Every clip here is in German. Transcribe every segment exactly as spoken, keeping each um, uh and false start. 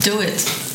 Do it.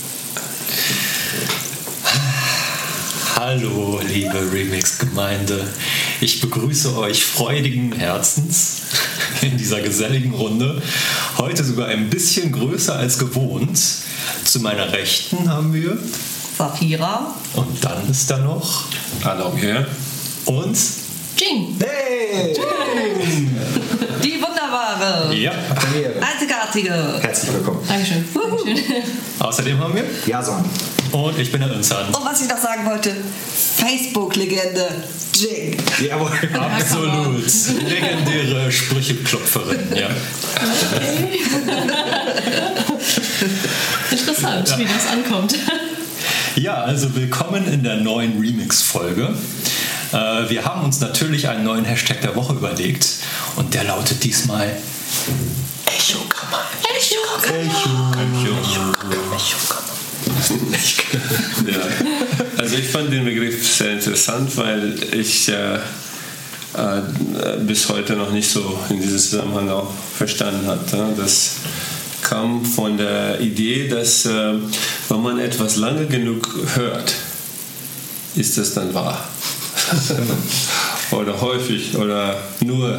Hallo, liebe Remix-Gemeinde. Ich begrüße euch freudigen Herzens in dieser geselligen Runde. Heute sogar ein bisschen größer als gewohnt. Zu meiner Rechten haben wir Safira. Und dann ist da noch Hallo hier. Und Jing. Hey! Jing. Die wunderbare. Ja. Einzigartige. Herzlich willkommen. Dankeschön. Dankeschön. Außerdem haben wir Jason. Und ich bin der Insan. Und was ich noch sagen wollte, Facebook-Legende Jing. Jawohl. Absolut. Legendäre Sprücheklopferin. Ja. Interessant, Ja. wie das ankommt. Ja, also willkommen in der neuen Remix-Folge. Äh, wir haben uns natürlich einen neuen Hashtag der Woche überlegt und der lautet diesmal Echokammer. Ja. Also ich fand den Begriff sehr interessant, weil ich äh, äh, bis heute noch nicht so in diesem Zusammenhang auch verstanden hatte. Das kam von der Idee, dass äh, wenn man etwas lange genug hört, ist das dann wahr. Oder häufig oder nur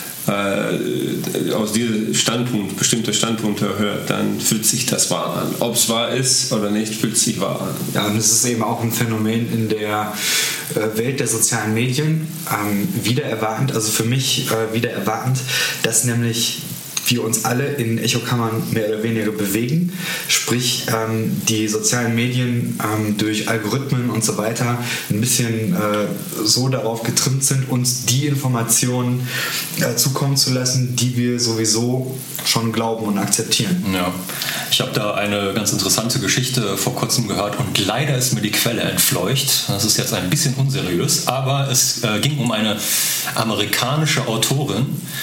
äh, aus diesem Standpunkt, bestimmter Standpunkt hört, dann fühlt sich das wahr an. Ob es wahr ist oder nicht, fühlt sich wahr an. Ja, und es ist eben auch ein Phänomen in der äh, Welt der sozialen Medien, ähm, wieder erwartend, also für mich äh, wieder erwartend, dass nämlich wir uns alle in Echokammern mehr oder weniger bewegen, sprich ähm, die sozialen Medien ähm, durch Algorithmen und so weiter ein bisschen äh, so darauf getrimmt sind, uns die Informationen äh, zukommen zu lassen, die wir sowieso schon glauben und akzeptieren. Ja, ich habe da eine ganz interessante Geschichte vor kurzem gehört und leider ist mir die Quelle entfleucht. Das ist jetzt ein bisschen unseriös, aber es äh, ging um eine amerikanische Autorin,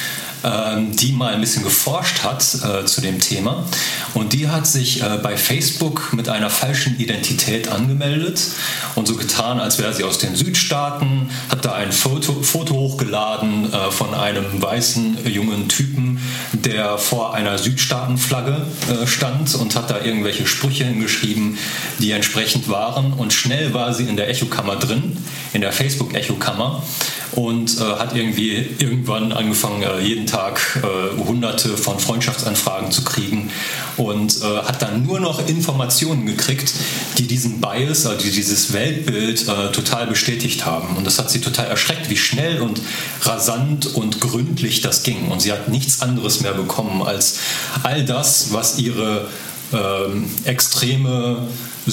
die mal ein bisschen geforscht hat äh, zu dem Thema, und die hat sich äh, bei Facebook mit einer falschen Identität angemeldet und so getan, als wäre sie aus den Südstaaten, hat da ein Foto, Foto hochgeladen äh, von einem weißen jungen Typen, der vor einer Südstaatenflagge äh, stand und hat da irgendwelche Sprüche hingeschrieben, die entsprechend waren, und schnell war sie in der Echokammer drin, in der Facebook-Echokammer, und äh, hat irgendwie irgendwann angefangen, äh, jeden Tag äh, hunderte von Freundschaftsanfragen zu kriegen und äh, hat dann nur noch Informationen gekriegt, die diesen Bias, also dieses Weltbild äh, total bestätigt haben. Und das hat sie total erschreckt, wie schnell und rasant und gründlich das ging. Und sie hat nichts anderes mehr bekommen als all das, was ihre ähm, extreme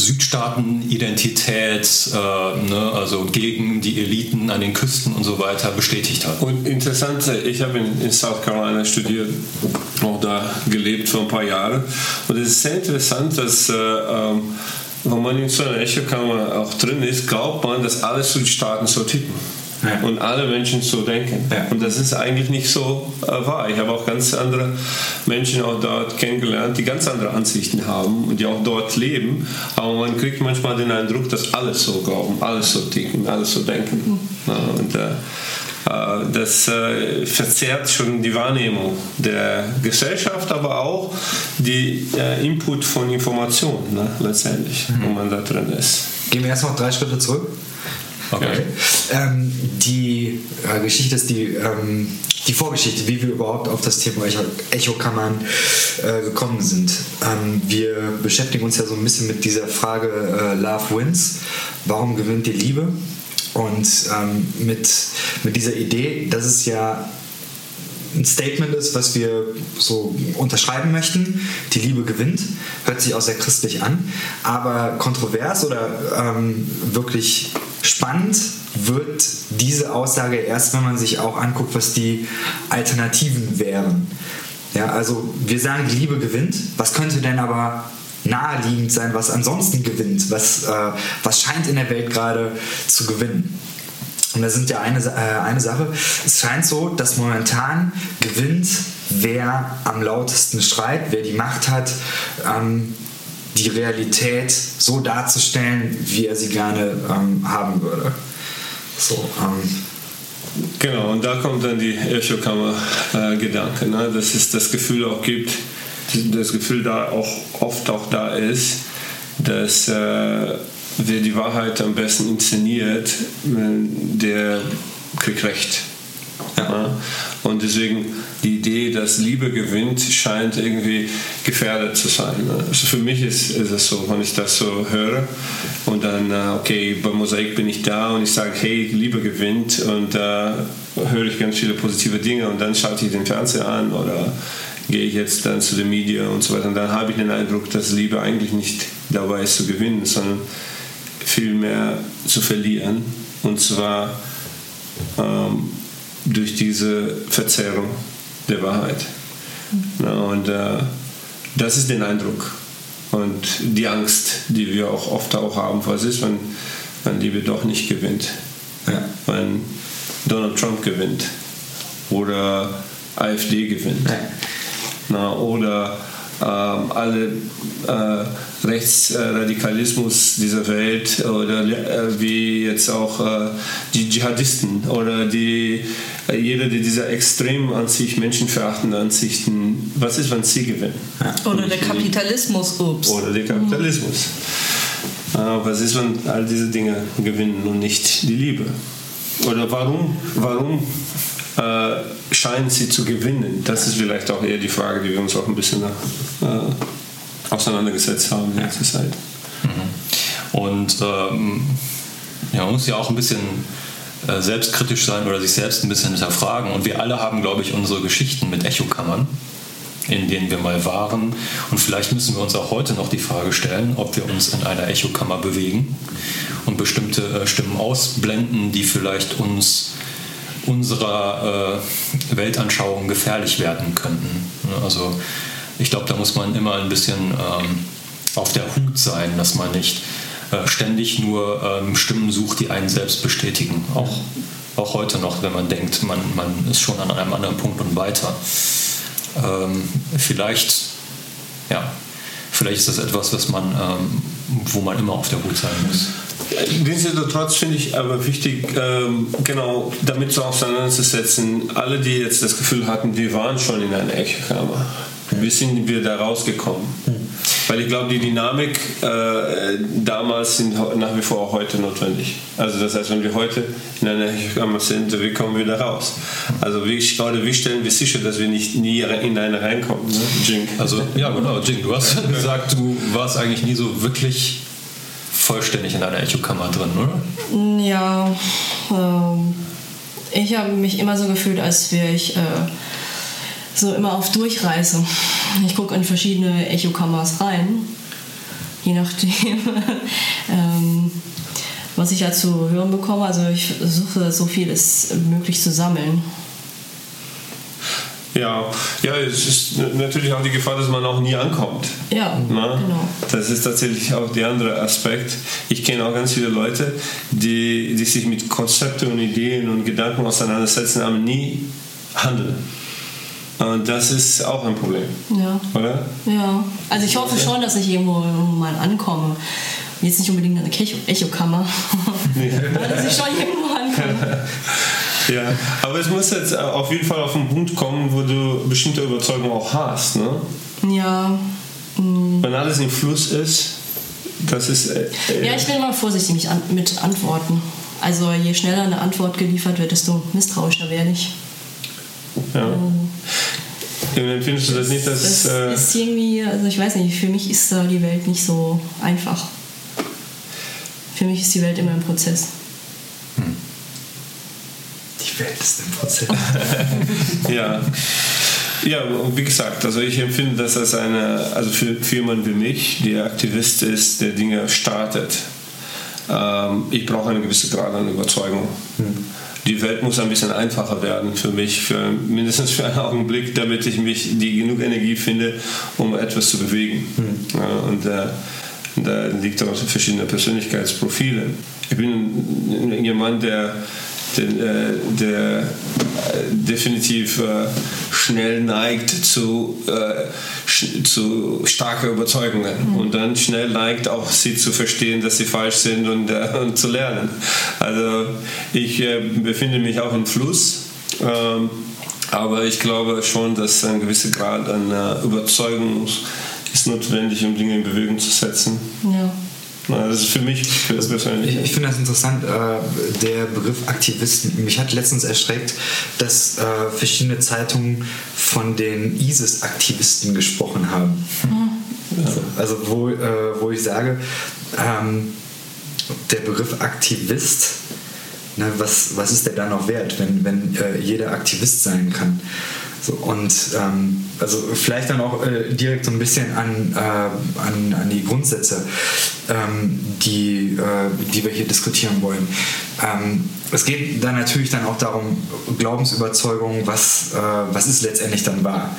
Südstaaten-Identität, äh, ne, also gegen die Eliten an den Küsten und so weiter, bestätigt hat. Und interessant, ich habe in, in South Carolina studiert, auch da gelebt vor ein paar Jahren, und es ist sehr interessant, dass äh, ähm, wenn man in so einer Echokammer auch drin ist, glaubt man, dass alle Südstaaten so ticken. Ja. Und alle Menschen so denken. Ja. Und das ist eigentlich nicht so äh, wahr. Ich habe auch ganz andere Menschen auch dort kennengelernt, die ganz andere Ansichten haben und die auch dort leben. Aber man kriegt manchmal den Eindruck, dass alle so glauben, alles so ticken, alles so denken. Mhm. Ja, und äh, äh, das äh, verzerrt schon die Wahrnehmung der Gesellschaft, aber auch die äh, Input von Informationen, ne, letztendlich, mhm. wenn man da drin ist. Gehen wir erst noch drei Schritte zurück. Okay. Okay. Ähm, die äh, Geschichte ist die, ähm, die Vorgeschichte, wie wir überhaupt auf das Thema Echo, Echokammern äh, gekommen sind. Ähm, wir beschäftigen uns ja so ein bisschen mit dieser Frage äh, Love Wins. Warum gewinnt die Liebe? Und ähm, mit, mit dieser Idee, dass es ja ein Statement ist, was wir so unterschreiben möchten. Die Liebe gewinnt, hört sich auch sehr christlich an, aber kontrovers oder ähm, wirklich spannend wird diese Aussage erst, wenn man sich auch anguckt, was die Alternativen wären. Ja, also wir sagen, die Liebe gewinnt. Was könnte denn aber naheliegend sein, was ansonsten gewinnt? Was, äh, was scheint in der Welt gerade zu gewinnen? Und da sind ja eine, äh, eine Sache, es scheint so, dass momentan gewinnt, wer am lautesten schreit, wer die Macht hat, ähm, die Realität so darzustellen, wie er sie gerne ähm, haben würde. So, ähm. Genau, und da kommt dann die Echokammer-Gedanke, äh, ne? dass es das Gefühl auch gibt, das Gefühl da auch oft auch da ist, dass äh, wer die Wahrheit am besten inszeniert, der kriegt Recht. Ja. Und deswegen die Idee, dass Liebe gewinnt, scheint irgendwie gefährdet zu sein. Also für mich ist, ist es so, wenn ich das so höre und dann, okay, bei Mosaik bin ich da und ich sage, hey, Liebe gewinnt und da äh, höre ich ganz viele positive Dinge und dann schalte ich den Fernseher an oder gehe ich jetzt dann zu den Medien und so weiter und dann habe ich den Eindruck, dass Liebe eigentlich nicht dabei ist zu gewinnen, sondern vielmehr zu verlieren und zwar ähm, durch diese Verzerrung der Wahrheit. Ja, und äh, das ist der Eindruck und die Angst, die wir auch oft auch haben, was ist, wenn, wenn Liebe doch nicht gewinnt, ja. Wenn Donald Trump gewinnt oder AfD gewinnt, ja. Na, oder ähm, alle äh, Rechtsradikalismus dieser Welt oder äh, wie jetzt auch äh, die Dschihadisten oder die, äh, jeder, der diese extrem an sich menschenverachtenden Ansichten, was ist, wenn sie gewinnen? Ja. Oder der Kapitalismus, ups. Oder der Kapitalismus. Mhm. Äh, was ist, wenn all diese Dinge gewinnen und nicht die Liebe? Oder warum, warum äh, scheinen sie zu gewinnen? Das ist vielleicht auch eher die Frage, die wir uns auch ein bisschen äh, auseinandergesetzt haben in letzter Zeit. Mhm. Und ähm, ja, man muss ja auch ein bisschen äh, selbstkritisch sein oder sich selbst ein bisschen hinterfragen. Und wir alle haben, glaube ich, unsere Geschichten mit Echokammern, in denen wir mal waren. Und vielleicht müssen wir uns auch heute noch die Frage stellen, ob wir uns in einer Echokammer bewegen und bestimmte äh, Stimmen ausblenden, die vielleicht uns unserer äh, Weltanschauung gefährlich werden könnten. Also ich glaube, da muss man immer ein bisschen ähm, auf der Hut sein, dass man nicht äh, ständig nur ähm, Stimmen sucht, die einen selbst bestätigen. Auch, auch heute noch, wenn man denkt, man, man ist schon an einem anderen Punkt und weiter. Ähm, vielleicht, ja, vielleicht ist das etwas, was man, ähm, wo man immer auf der Hut sein muss. Nichtsdestotrotz finde ich aber wichtig, ähm, genau damit so auseinanderzusetzen, alle, die jetzt das Gefühl hatten, wir waren schon in einer Echokammer. Wie sind wir da rausgekommen? Mhm. Weil ich glaube, die Dynamik äh, damals sind nach wie vor auch heute notwendig. Also das heißt, wenn wir heute in einer Echokammer sind, wie kommen wir da raus? Also wie, oder wie stellen wir sicher, dass wir nicht nie in eine reinkommen? Ne? Jing. Also ja genau, Jing, du hast gesagt, du warst eigentlich nie so wirklich vollständig in einer Echokammer drin, oder? Ja, ähm, ich habe mich immer so gefühlt, als wäre ich äh, so immer auf Durchreise. Ich gucke in verschiedene Echokammers rein, je nachdem, ähm, was ich da zu hören bekomme. Also ich versuche, so viel als möglich zu sammeln. Ja, ja, es ist natürlich auch die Gefahr, dass man auch nie ankommt. Ja, Na? genau. Das ist tatsächlich auch der andere Aspekt. Ich kenne auch ganz viele Leute, die, die sich mit Konzepten und Ideen und Gedanken auseinandersetzen, aber nie handeln. Und das ist auch ein Problem. Ja. Oder? Ja, also ich hoffe schon, dass ich irgendwo mal ankomme. Jetzt nicht unbedingt in einer Echokammer, aber dass ich schon irgendwo ankomme. Ja, aber es muss jetzt auf jeden Fall auf einen Punkt kommen, wo du bestimmte Überzeugungen auch hast, ne? Ja. Mh. Wenn alles im Fluss ist, das ist... Äh, ja, ich bin immer vorsichtig mit Antworten. Also je schneller eine Antwort geliefert wird, desto misstrauischer werde ich. Ja. Ähm, ja, findest du das nicht, dass... Das äh, ist irgendwie, also ich weiß nicht, für mich ist da die Welt nicht so einfach. Für mich ist die Welt immer im Prozess. Hm. Die Welt ist im Prozess. Ja. Ja, wie gesagt, also ich empfinde das als eine, also für, für jemanden wie mich, der Aktivist ist, der Dinge startet. Ähm, ich brauche eine gewisse Grad an Überzeugung. Hm. Die Welt muss ein bisschen einfacher werden für mich, für, mindestens für einen Augenblick, damit ich mich die genug Energie finde, um etwas zu bewegen. Hm. Ja, und äh, da liegt auch verschiedene Persönlichkeitsprofile. Ich bin jemand, der Der, der definitiv äh, schnell neigt zu, äh, sch- zu starken Überzeugungen mhm. und dann schnell neigt auch sie zu verstehen, dass sie falsch sind und, äh, und zu lernen. Also ich äh, befinde mich auch im Fluss, ähm, Aber ich glaube schon, dass ein gewisser Grad an äh, Überzeugung ist notwendig, um Dinge in Bewegung zu setzen. Ja. Na, das ist für mich persönlich. Ich, ich finde das interessant, äh, der Begriff Aktivisten. Mich hat letztens erschreckt, dass äh, verschiedene Zeitungen von den ISIS-Aktivisten gesprochen haben. Mhm. Also, also wo, äh, wo ich sage, ähm, der Begriff Aktivist, ne, was, was ist der da noch wert, wenn, wenn äh, jeder Aktivist sein kann? So, und ähm, also vielleicht dann auch äh, direkt so ein bisschen an, äh, an, an die Grundsätze, ähm, die, äh, die wir hier diskutieren wollen. Ähm, es geht dann natürlich dann auch darum, Glaubensüberzeugung, was, äh, was ist letztendlich dann wahr?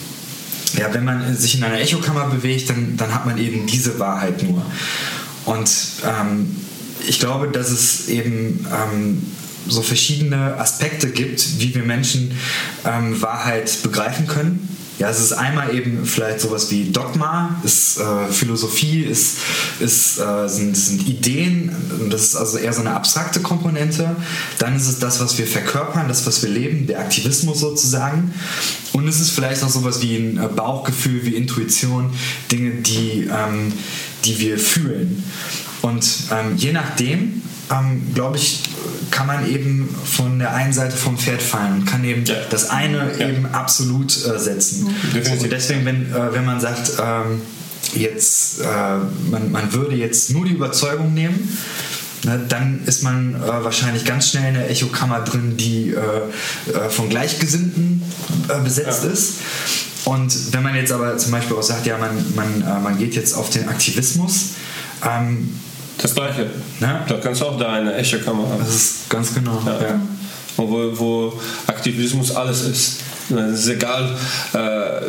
Ja, wenn man sich in einer Echokammer bewegt, dann, dann hat man eben diese Wahrheit nur. Und ähm, ich glaube, dass es eben ähm, so verschiedene Aspekte gibt, wie wir Menschen ähm, Wahrheit begreifen können. Ja, es ist einmal eben vielleicht sowas wie Dogma, ist äh, Philosophie, ist, ist, äh, sind, sind Ideen, das ist also eher so eine abstrakte Komponente. Dann ist es das, was wir verkörpern, das, was wir leben, der Aktivismus sozusagen. Und es ist vielleicht auch sowas wie ein Bauchgefühl, wie Intuition, Dinge, die, ähm, die wir fühlen. Und ähm, je nachdem, ähm, glaube ich, kann man eben von der einen Seite vom Pferd fallen und kann eben ja. das eine ja. eben absolut äh, setzen. Mhm. Und deswegen, wenn, äh, wenn man sagt, ähm, jetzt, äh, man, man würde jetzt nur die Überzeugung nehmen, ne, dann ist man äh, wahrscheinlich ganz schnell in der Echokammer drin, die äh, äh, von Gleichgesinnten äh, besetzt ja. ist. Und wenn man jetzt aber zum Beispiel auch sagt, ja, man, man, äh, man geht jetzt auf den Aktivismus, ähm, das Gleiche. Ne? Da kannst du auch da eine Echokammer haben. Das ist ganz genau. Ja. Ja. Und wo, wo Aktivismus alles ist. Es ist egal, äh,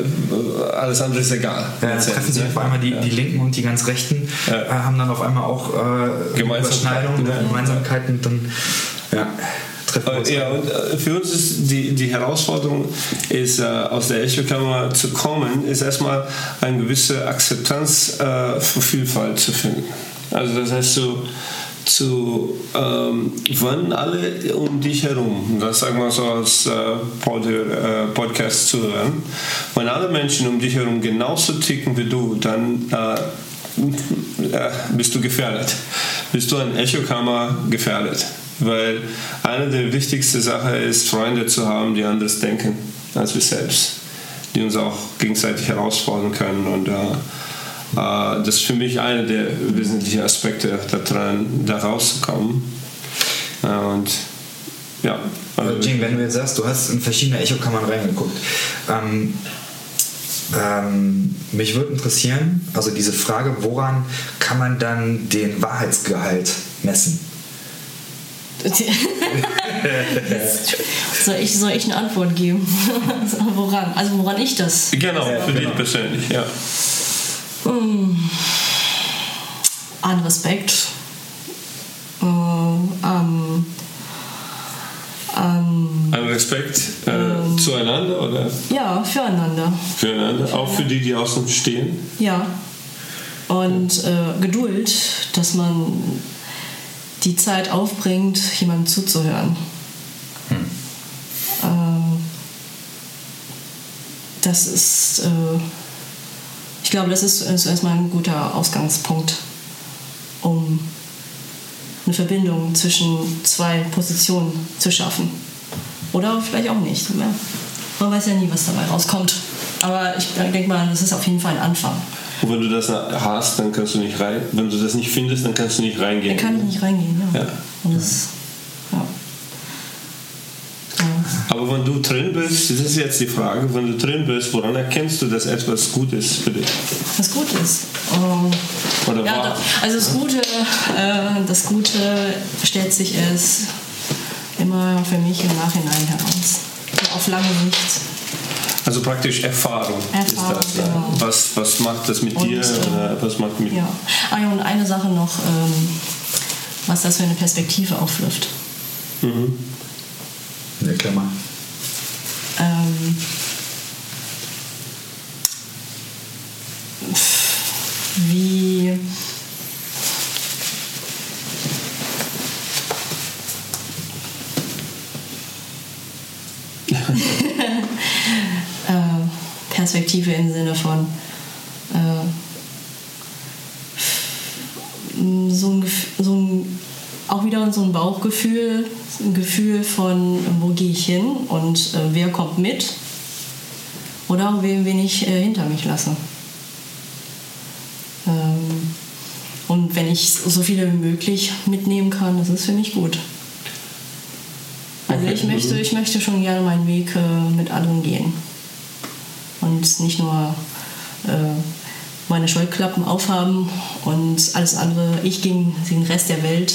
alles andere ist egal. Ja, dann treffen sich auf einmal die, ja. die Linken und die ganz Rechten, ja. äh, haben dann auf einmal auch äh, Überschneidungen, ja. Gemeinsamkeiten und dann ja, treffen wir uns. Ja, und äh, für uns ist die, die Herausforderung, ist, äh, aus der Echokammer zu kommen, ist erstmal eine gewisse Akzeptanz äh, für Vielfalt zu finden. Also das heißt so, zu, ähm, wenn alle um dich herum, das sagen wir so als äh, Pod, äh, Podcast zuhören, wenn alle Menschen um dich herum genauso ticken wie du, dann äh, äh, bist du gefährdet. Bist du in Echokammer gefährdet. Weil eine der wichtigsten Sachen ist, Freunde zu haben, die anders denken als wir selbst, die uns auch gegenseitig herausfordern können und äh, das ist für mich einer der wesentlichen Aspekte daran, da rauszukommen. Und ja. Also Jing, wenn du jetzt sagst, du hast in verschiedene Echokammern reingeguckt, ähm, ähm, mich würde interessieren, also diese Frage, woran kann man dann den Wahrheitsgehalt messen? soll, ich, soll ich eine Antwort geben? Woran? Also woran ich das? Genau, ja, für genau. dich persönlich, ja. An Respekt, äh, an, an, an Respekt äh, ähm, zueinander oder? Ja, füreinander. Füreinander, füreinander. Auch für die, die außen stehen? Ja. Und äh, Geduld, dass man die Zeit aufbringt, jemandem zuzuhören. Hm. Ähm, das ist... Äh, Ich glaube, das ist, ist erstmal ein guter Ausgangspunkt, um eine Verbindung zwischen zwei Positionen zu schaffen. Oder vielleicht auch nicht. Ja. Man weiß ja nie, was dabei rauskommt. Aber ich denke mal, das ist auf jeden Fall ein Anfang. Und wenn du das hast, dann kannst du nicht rein. Wenn du das nicht findest, dann kannst du nicht reingehen. Dann kann ich nicht reingehen, ja. ja. Und das, ja. Aber wenn du drin bist, das ist jetzt die Frage, wenn du drin bist, woran erkennst du, dass etwas gut ist für dich? Was gut ist? Um, Oder ja, war? Also das Gute, äh, das Gute stellt sich erst immer für mich im Nachhinein heraus. Also auf lange Sicht. Also praktisch Erfahrung, Erfahrung ist das. Genau. Was, was macht das mit und, dir? Oder was macht mit ja. Ah ja, und eine Sache noch, ähm, was das für eine Perspektive aufwirft. Mhm. Ja, klar mal. Ähm, wie Perspektive im Sinne von äh, so ein, so ein, auch wieder so ein Bauchgefühl, ein Gefühl von, wo gehe ich hin und äh, wer kommt mit oder wen, wen ich äh, hinter mich lasse. Ähm, und wenn ich so viele wie möglich mitnehmen kann, das ist für mich gut. Also Okay. ich möchte, ich möchte schon gerne meinen Weg äh, mit anderen gehen und nicht nur äh, meine Scheuklappen aufhaben und alles andere, ich gegen den Rest der Welt.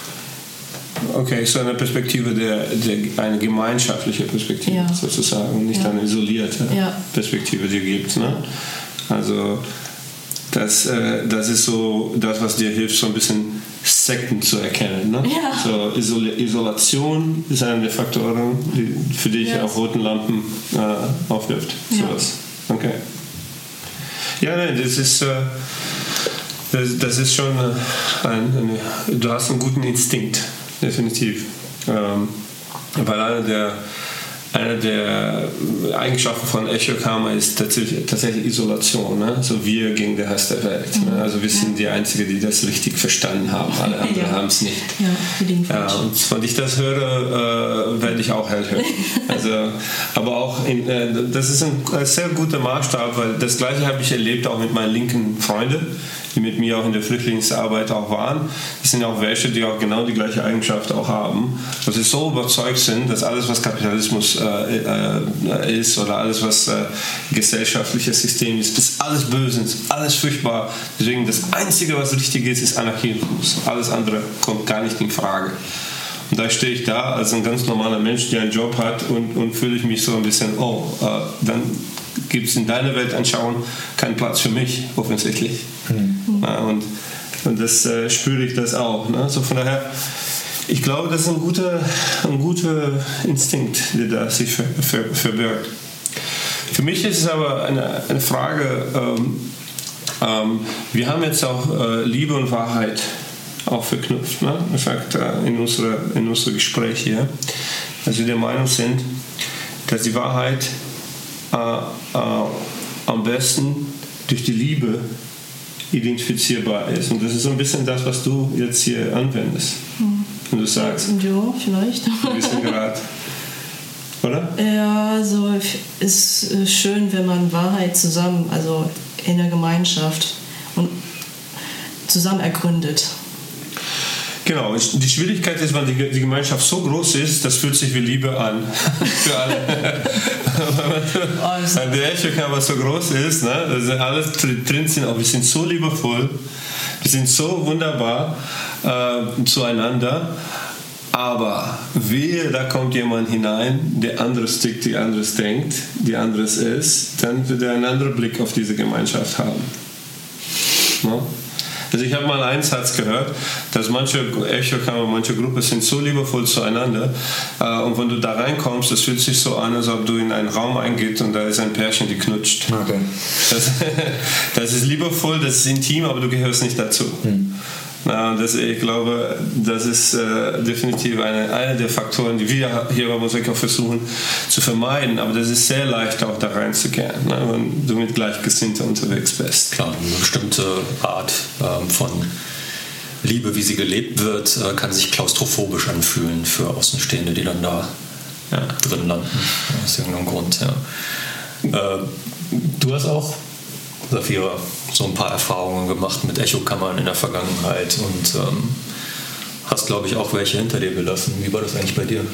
Okay, so eine Perspektive, der, der, eine gemeinschaftliche Perspektive Ja. sozusagen, nicht Ja. eine isolierte Ja. Perspektive, die gibt. Ne? Also das, äh, das ist so das, was dir hilft, so ein bisschen Sekten zu erkennen. Ne? Ja. So Isol Isolation ist einer der Faktoren, die für dich Ja. auch roten Lampen äh, aufwirft. Ja. Sowas. Okay. Ja, nein, das ist, äh, das, das ist schon äh, ein, eine, du hast einen guten Instinkt, definitiv. Ähm, weil einer der, eine der Eigenschaften von Echo Karma ist tatsächlich, tatsächlich Isolation. Ne? So wir gegen den Rest der Welt. Ne? Also wir sind die Einzigen, die das richtig verstanden haben. Alle anderen Ja. haben es nicht. Ja, für den Ja, falsch. und wenn ich das höre, äh, werde ich auch hellhören. Also, aber auch, in, äh, das ist ein, ein sehr guter Maßstab, weil das Gleiche habe ich erlebt auch mit meinen linken Freunden, die mit mir auch in der Flüchtlingsarbeit auch waren. Das sind auch welche, die auch genau die gleiche Eigenschaft auch haben, dass sie so überzeugt sind, dass alles, was Kapitalismus äh, äh, ist oder alles, was äh, gesellschaftliches System ist, ist alles böse, ist alles furchtbar. Deswegen das Einzige, was richtig ist, ist Anarchie und Fuß. Alles andere kommt gar nicht in Frage. Und da stehe ich da als ein ganz normaler Mensch, der einen Job hat und, und fühle ich mich so ein bisschen, oh, äh, dann gibt es in deiner Weltanschauung keinen Platz für mich, offensichtlich. Mhm. Ja, und, und das äh, spüre ich das auch. Ne? So von daher, ich glaube, das ist ein guter, ein guter Instinkt, der da sich ver, ver, verbirgt. Für mich ist es aber eine, eine Frage, ähm, ähm, wir haben jetzt auch äh, Liebe und Wahrheit auch verknüpft, ne? Das sagt äh, in unserem in unser Gespräch hier, dass wir der Meinung sind, dass die Wahrheit äh, äh, am besten durch die Liebe identifizierbar ist. Und das ist so ein bisschen das, was du jetzt hier anwendest. Hm. Und du sagst, Ja, vielleicht. ein bisschen gerade. Oder? Ja, so ist äh, schön, wenn man Wahrheit zusammen, also in der Gemeinschaft und zusammen ergründet. Genau, die Schwierigkeit ist, wenn die Gemeinschaft so groß ist, das fühlt sich wie Liebe an. Für alle. Also. Wenn der Echo-Kammer so groß ist, ne, dass alles drin sind, auch wir sind so liebevoll, wir sind so wunderbar äh, zueinander, aber wehe, da kommt jemand hinein, der anderes tickt, die anderes denkt, die anderes ist, dann wird er einen anderen Blick auf diese Gemeinschaft haben. No? Also ich habe mal einen Satz gehört, dass manche Echo-Kammer, manche Gruppen sind so liebevoll zueinander äh, und wenn du da reinkommst, das fühlt sich so an, als ob du in einen Raum eingehst und da ist ein Pärchen, die knutscht. Okay. Das, das ist liebevoll, das ist intim, aber du gehörst nicht dazu. Hm. Na, und das, ich glaube, das ist äh, definitiv eine, einer der Faktoren, die wir hier bei Mosaic auch versuchen zu vermeiden. Aber das ist sehr leicht, auch da reinzugehen, ne, wenn du mit Gleichgesinnten unterwegs bist. Klar, eine bestimmte Art ähm, von Liebe, wie sie gelebt wird, äh, kann sich klaustrophobisch anfühlen für Außenstehende, die dann da ja, drin landen. Aus irgendeinem Grund, ja. Äh, du hast auch, Safira, so ein paar Erfahrungen gemacht mit Echokammern in der Vergangenheit und ähm, hast, glaube ich, auch welche hinter dir gelassen. Wie war das eigentlich bei dir?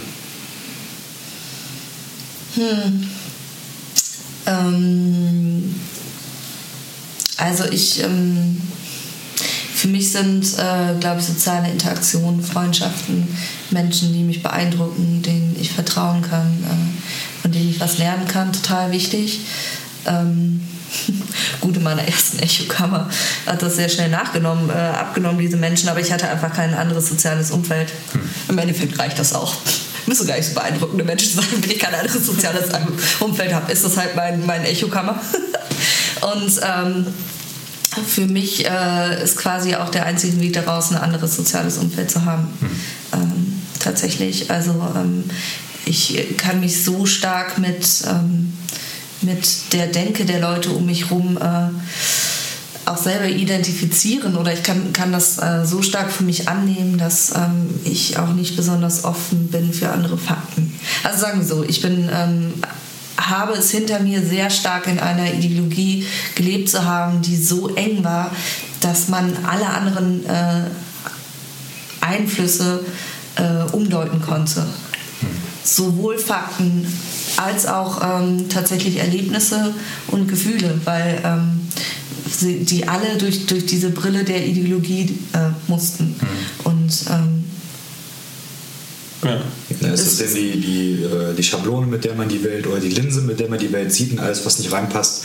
Hm. Ähm, also ich, ähm, für mich sind, äh, glaube ich, soziale Interaktionen, Freundschaften, Menschen, die mich beeindrucken, denen ich vertrauen kann, äh, von denen ich was lernen kann, total wichtig. Ähm, gut, in meiner ersten Echokammer hat das sehr schnell nachgenommen, äh, abgenommen, diese Menschen, aber ich hatte einfach kein anderes soziales Umfeld. Hm. Im Endeffekt reicht das auch. Müssen gar nicht so beeindruckende Menschen sein, wenn ich kein anderes soziales Umfeld habe, ist das halt mein, mein Echokammer. Und ähm, für mich äh, ist quasi auch der einzige Weg daraus, ein anderes soziales Umfeld zu haben. Hm. Ähm, tatsächlich, also ähm, ich kann mich so stark mit ähm, mit der Denke der Leute um mich herum äh, auch selber identifizieren oder ich kann, kann das äh, so stark für mich annehmen, dass ähm, ich auch nicht besonders offen bin für andere Fakten. Also sagen wir so, ich bin, ähm, habe es hinter mir sehr stark in einer Ideologie gelebt zu haben, die so eng war, dass man alle anderen äh, Einflüsse äh, umdeuten konnte. Sowohl Fakten als auch ähm, tatsächlich Erlebnisse und Gefühle, weil ähm, sie, die alle durch, durch diese Brille der Ideologie äh, mussten. Mhm. Und ähm, ja. Ja, ist das denn die, die, äh, die Schablone, mit der man die Welt oder die Linse, mit der man die Welt sieht und alles, was nicht reinpasst,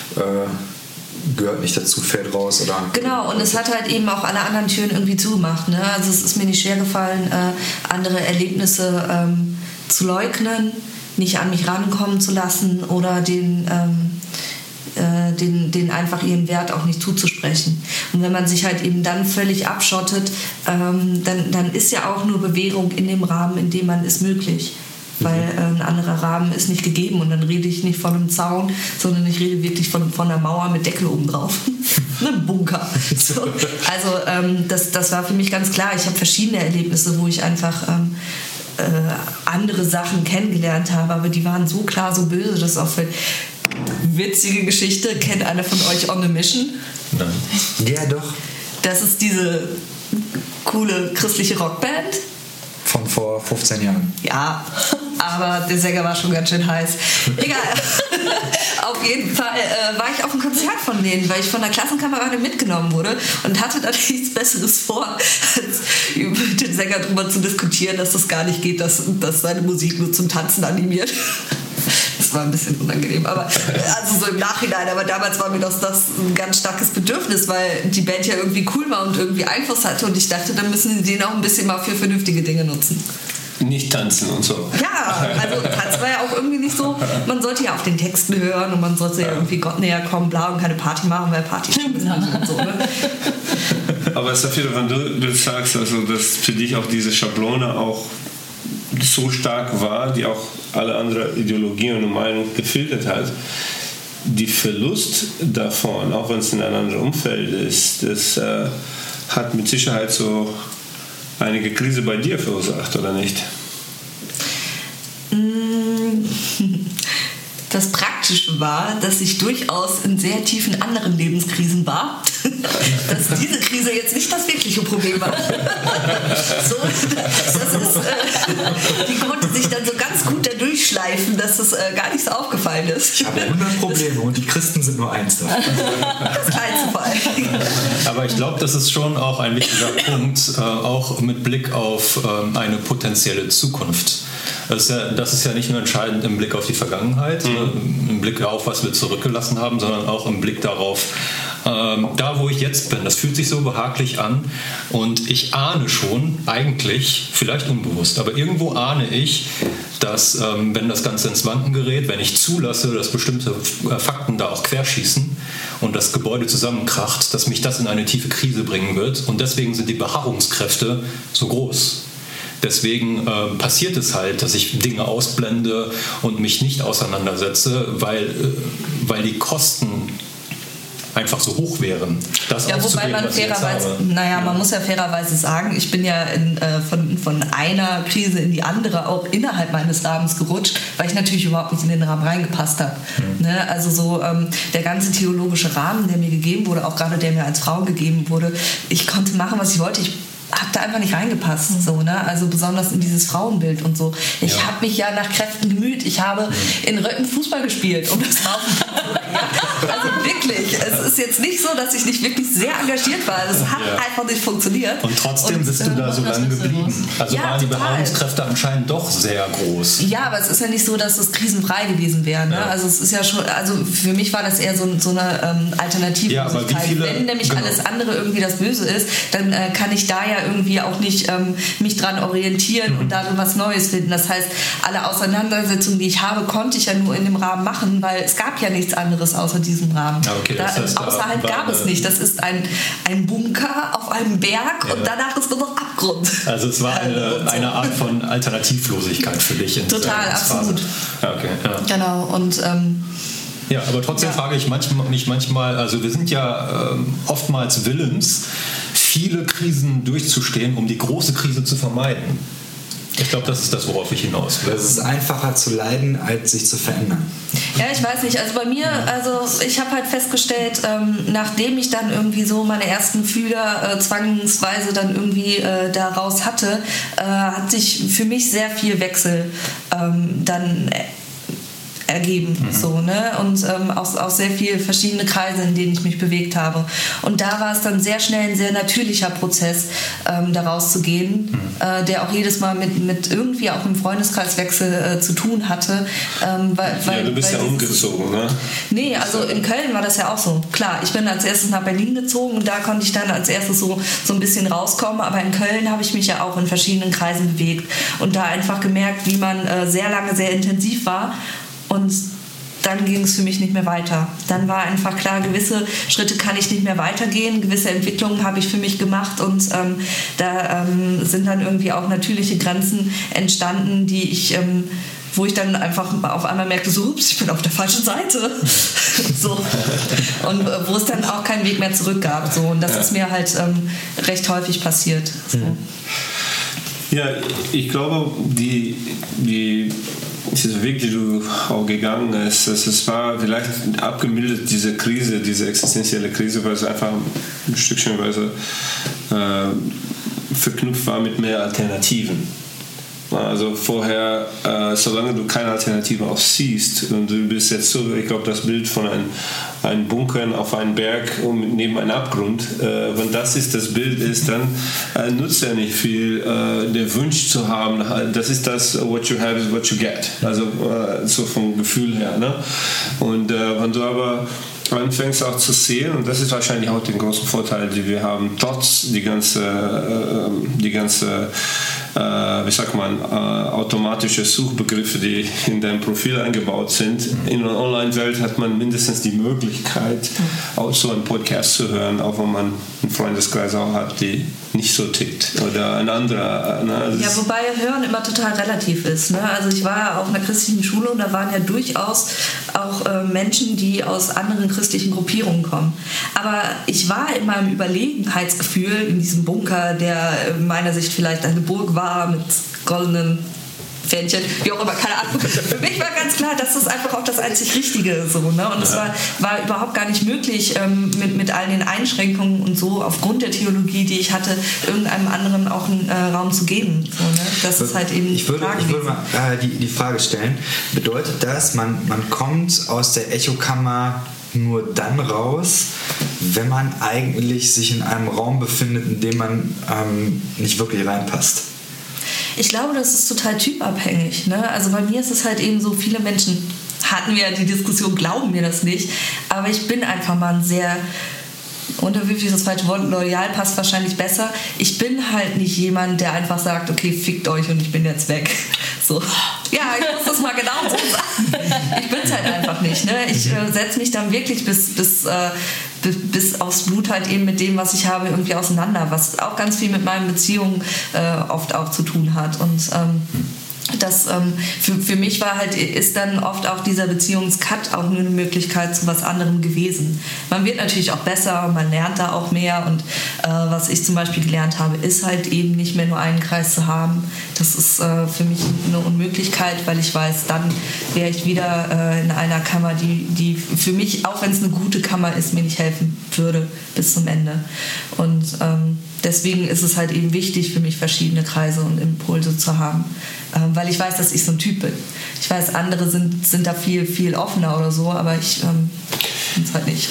äh, gehört nicht dazu, fällt raus? Oder? Genau, und es hat halt eben auch alle anderen Türen irgendwie zugemacht. Ne? Also es ist mir nicht schwer gefallen, äh, andere Erlebnisse ähm, zu leugnen, nicht an mich rankommen zu lassen oder den, ähm, äh, den, den einfach ihren Wert auch nicht zuzusprechen. Und wenn man sich halt eben dann völlig abschottet, ähm, dann, dann ist ja auch nur Bewährung in dem Rahmen, in dem man ist, möglich. Weil äh, ein anderer Rahmen ist nicht gegeben und dann rede ich nicht von einem Zaun, sondern ich rede wirklich von, von einer Mauer mit Deckel oben drauf. Einem Bunker. So. Also ähm, das, das war für mich ganz klar. Ich habe verschiedene Erlebnisse, wo ich einfach ähm, äh, andere Sachen kennengelernt habe, aber die waren so klar, so böse, dass auch für witzige Geschichte. Kennt einer von euch On a Mission? Nein. Ja, doch. Das ist diese coole christliche Rockband. Von vor fünfzehn Jahren. Ja, aber der Sänger war schon ganz schön heiß. Egal. Auf jeden Fall äh, war ich auf einem Konzert von denen, weil ich von der Klassenkameradin mitgenommen wurde und hatte da nichts Besseres vor, als mit dem Sänger darüber zu diskutieren, dass das gar nicht geht, dass, dass seine Musik nur zum Tanzen animiert. Das war ein bisschen unangenehm, aber also so im Nachhinein, aber damals war mir das, das ein ganz starkes Bedürfnis, weil die Band ja irgendwie cool war und irgendwie Einfluss hatte und ich dachte, dann müssen sie den auch ein bisschen mal für vernünftige Dinge nutzen. Nicht tanzen und so. Ja, also Tanz war ja auch irgendwie nicht so, man sollte ja auf den Texten hören und man sollte ja irgendwie Gott näher kommen, bla und keine Party machen, weil Party ist und so, ne? Aber Safira, wenn du, du sagst, also, dass für dich auch diese Schablone auch so stark war, die auch alle andere Ideologien und Meinungen gefiltert hat, die Verlust davon, auch wenn es in einem anderen Umfeld ist, das äh, hat mit Sicherheit so einige Krise bei dir verursacht, oder nicht? Das Praktische war, dass ich durchaus in sehr tiefen anderen Lebenskrisen war. Dass diese Krise jetzt nicht das wirkliche Problem war. So, das ist, äh, die konnte sich dann so ganz gut da durchschleifen, dass es äh, gar nicht so aufgefallen ist. Ich habe hundert Probleme und die Christen sind nur eins davon. Das kleinste vor allem. Aber ich glaube, das ist schon auch ein wichtiger Punkt, äh, auch mit Blick auf ähm, eine potenzielle Zukunft. Das ist, ja, das ist ja nicht nur entscheidend im Blick auf die Vergangenheit, mhm. im Blick auf, was wir zurückgelassen haben, sondern auch im Blick darauf, ähm, da wo ich jetzt bin. Das fühlt sich so behaglich an und ich ahne schon, eigentlich, vielleicht unbewusst, aber irgendwo ahne ich, dass ähm, wenn das Ganze ins Wanken gerät, wenn ich zulasse, dass bestimmte Fakten da auch querschießen und das Gebäude zusammenkracht, dass mich das in eine tiefe Krise bringen wird und deswegen sind die Beharrungskräfte so groß. Deswegen äh, passiert es halt, dass ich Dinge ausblende und mich nicht auseinandersetze, weil, äh, weil die Kosten einfach so hoch wären. Das ja, wobei man fairerweise, naja, man muss ja fairerweise sagen, ich bin ja in, äh, von, von einer Krise in die andere auch innerhalb meines Rahmens gerutscht, weil ich natürlich überhaupt nicht in den Rahmen reingepasst habe. Mhm. Ne? Also so ähm, der ganze theologische Rahmen, der mir gegeben wurde, auch gerade der mir als Frau gegeben wurde, ich konnte machen, was ich wollte. Ich habe da einfach nicht reingepasst, mhm. so, ne? Also besonders in dieses Frauenbild und so. Ich ja. habe mich ja nach Kräften gemüht. Ich habe mhm. in Röcken Fußball gespielt, um das mal Also wirklich, es ist jetzt nicht so, dass ich nicht wirklich sehr engagiert war. Es hat ja. einfach nicht funktioniert. Und trotzdem und, bist du da so lange geblieben. Also ja, waren die Beharrungskräfte anscheinend doch sehr groß. Ja, aber es ist ja nicht so, dass es krisenfrei gewesen wäre. Ne? Ja. Also es ist ja schon, also für mich war das eher so, so eine ähm, Alternative. Ja, aber wie viele, wenn nämlich genau. alles andere irgendwie das Böse ist, dann äh, kann ich da ja irgendwie auch nicht ähm, mich dran orientieren mhm. und darin was Neues finden. Das heißt, alle Auseinandersetzungen, die ich habe, konnte ich ja nur in dem Rahmen machen, weil es gab ja nichts anderes außer diesem Rahmen. Ah, okay, da, das heißt, außerhalb gab es nicht. Das ist ein, ein Bunker auf einem Berg ja. und danach ist nur noch Abgrund. Also es war eine, eine Art von Alternativlosigkeit für dich. In Total, absolut. Ja, okay, ja. Genau, und ähm, Ja, aber trotzdem Ja. frage ich manchmal, mich manchmal, also wir sind ja ähm, oftmals willens, viele Krisen durchzustehen, um die große Krise zu vermeiden. Ich glaube, das ist das, worauf ich hinaus will. Es ist einfacher zu leiden, als sich zu verändern. Ja, ich weiß nicht. Also bei mir, also ich habe halt festgestellt, ähm, nachdem ich dann irgendwie so meine ersten Fühler äh, zwangsweise dann irgendwie äh, daraus hatte, äh, hat sich für mich sehr viel Wechsel ähm, dann äh, ergeben, mhm. so, ne? Und ähm, auch, auch sehr viele verschiedene Kreise, in denen ich mich bewegt habe. Und da war es dann sehr schnell ein sehr natürlicher Prozess, ähm, daraus zu gehen, mhm. äh, der auch jedes Mal mit, mit irgendwie auch einem Freundeskreiswechsel äh, zu tun hatte. Ähm, weil, Ja, weil, du bist weil ja umgezogen, ne? Nee, also in Köln war das ja auch so. Klar, ich bin als erstes nach Berlin gezogen und da konnte ich dann als erstes so, so ein bisschen rauskommen. Aber in Köln habe ich mich ja auch in verschiedenen Kreisen bewegt und da einfach gemerkt, wie man äh, sehr lange sehr intensiv war. Und dann ging es für mich nicht mehr weiter. Dann war einfach klar, gewisse Schritte kann ich nicht mehr weitergehen, gewisse Entwicklungen habe ich für mich gemacht und ähm, da ähm, sind dann irgendwie auch natürliche Grenzen entstanden, die ich, ähm, wo ich dann einfach auf einmal merkte, so, ups, ich bin auf der falschen Seite. so. Und äh, wo es dann auch keinen Weg mehr zurück gab. So. Und das ja. ist mir halt ähm, recht häufig passiert. So. Ja, ich glaube, die, die dieser Weg, den du auch gegangen bist, es war vielleicht abgemildert, diese Krise, diese existenzielle Krise, weil es einfach ein Stückchenweise äh, verknüpft war mit mehr Alternativen. Also vorher, äh, solange du keine Alternative auch siehst und du bist jetzt so, ich glaube, das Bild von einem, einem Bunkern auf einem Berg und neben einem Abgrund, äh, wenn das ist, das Bild ist, dann äh, nutzt ja nicht viel, äh, der Wunsch zu haben, das ist das, what you have is what you get, also äh, so vom Gefühl her. Ne? Und äh, wenn du aber anfängst auch zu sehen, und das ist wahrscheinlich auch den großen Vorteil, den wir haben, trotz die ganze, äh, die ganze äh, wie sagt man, äh, automatische Suchbegriffe, die in deinem Profil eingebaut sind. In einer Online-Welt hat man mindestens die Möglichkeit, auch so einen Podcast zu hören, auch wenn man einen Freundeskreis auch hat, die nicht so tickt oder ein anderer. Ne? Ja, wobei Hören immer total relativ ist. Ne? Also ich war ja auf einer christlichen Schule und da waren ja durchaus auch äh, Menschen, die aus anderen christlichen Gruppierungen kommen. Aber ich war in meinem Überlegenheitsgefühl in diesem Bunker, der in meiner Sicht vielleicht eine Burg war mit goldenen Fähnchen, wie auch immer, keine Ahnung. Für mich war ganz klar, dass das einfach auch das einzig Richtige ist. So, ne? Und es war, war überhaupt gar nicht möglich, ähm, mit, mit all den Einschränkungen und so, aufgrund der Theologie, die ich hatte, irgendeinem anderen auch einen äh, Raum zu geben. So, ne? Das ist halt eben ich würde, ich würde mal äh, die, die Frage stellen, bedeutet das, man, man kommt aus der Echokammer nur dann raus, wenn man eigentlich sich in einem Raum befindet, in dem man ähm, nicht wirklich reinpasst? Ich glaube, das ist total typabhängig. Ne? Also bei mir ist es halt eben so, viele Menschen hatten wir die Diskussion, glauben mir das nicht, aber ich bin einfach mal ein sehr, unterwürfig ist das falsche Wort, loyal passt wahrscheinlich besser. Ich bin halt nicht jemand, der einfach sagt, okay, fickt euch und ich bin jetzt weg. So. Ja, ich muss das mal genau so sagen. Ich bin es halt einfach nicht. Ne? Ich äh, setze mich dann wirklich bis, bis, äh, bis, bis aufs Blut halt eben mit dem, was ich habe, irgendwie auseinander, was auch ganz viel mit meinen Beziehungen äh, oft auch zu tun hat. Und ähm, das ähm, für, für mich war halt, ist dann oft auch dieser Beziehungscut auch nur eine Möglichkeit zu was anderem gewesen. Man wird natürlich auch besser, man lernt da auch mehr und äh, was ich zum Beispiel gelernt habe, ist halt eben nicht mehr nur einen Kreis zu haben. Das ist äh, für mich eine Unmöglichkeit, weil ich weiß, dann wäre ich wieder äh, in einer Kammer, die, die für mich, auch wenn es eine gute Kammer ist, mir nicht helfen würde bis zum Ende. Und ähm, deswegen ist es halt eben wichtig für mich, verschiedene Kreise und Impulse zu haben, ähm, weil ich weiß, dass ich so ein Typ bin. Ich weiß, andere sind, sind da viel, viel offener oder so, aber ich ähm, bin es halt nicht.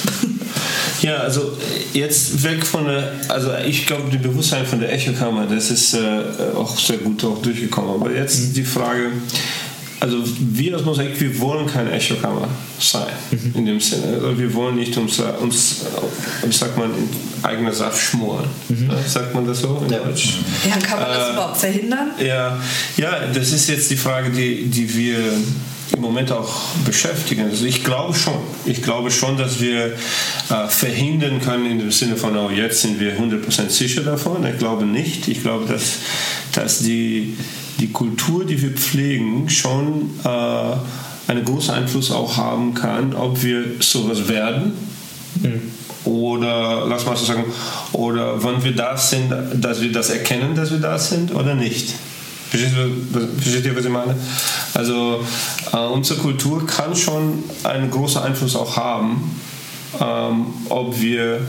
Ja, also jetzt weg von der, also ich glaube, das Bewusstsein von der Echokammer, das ist äh, auch sehr gut auch durchgekommen. Aber jetzt mhm. die Frage, also wir als Mosaik, wir wollen keine Echokammer sein, mhm. in dem Sinne. Also wir wollen nicht uns, uns wie sagt man, in eigener Saft schmoren. Mhm. Sagt man das so in ja. Deutsch? Ja, kann man das äh, überhaupt verhindern? Ja, ja, das ist jetzt die Frage, die, die wir im Moment auch beschäftigen. Also ich glaube schon. Ich glaube schon, dass wir äh, verhindern können in dem Sinne von, oh, jetzt sind wir hundert Prozent sicher davon. Ich glaube nicht. Ich glaube, dass, dass die, die Kultur, die wir pflegen, schon äh, einen großen Einfluss auch haben kann, ob wir sowas werden. Mhm. Oder, lass mal so sagen, oder wann wir da sind, dass wir das erkennen, dass wir da sind oder nicht. Versteht ihr, versteht ihr was ich meine? Also äh, unsere Kultur kann schon einen großen Einfluss auch haben, ähm, ob wir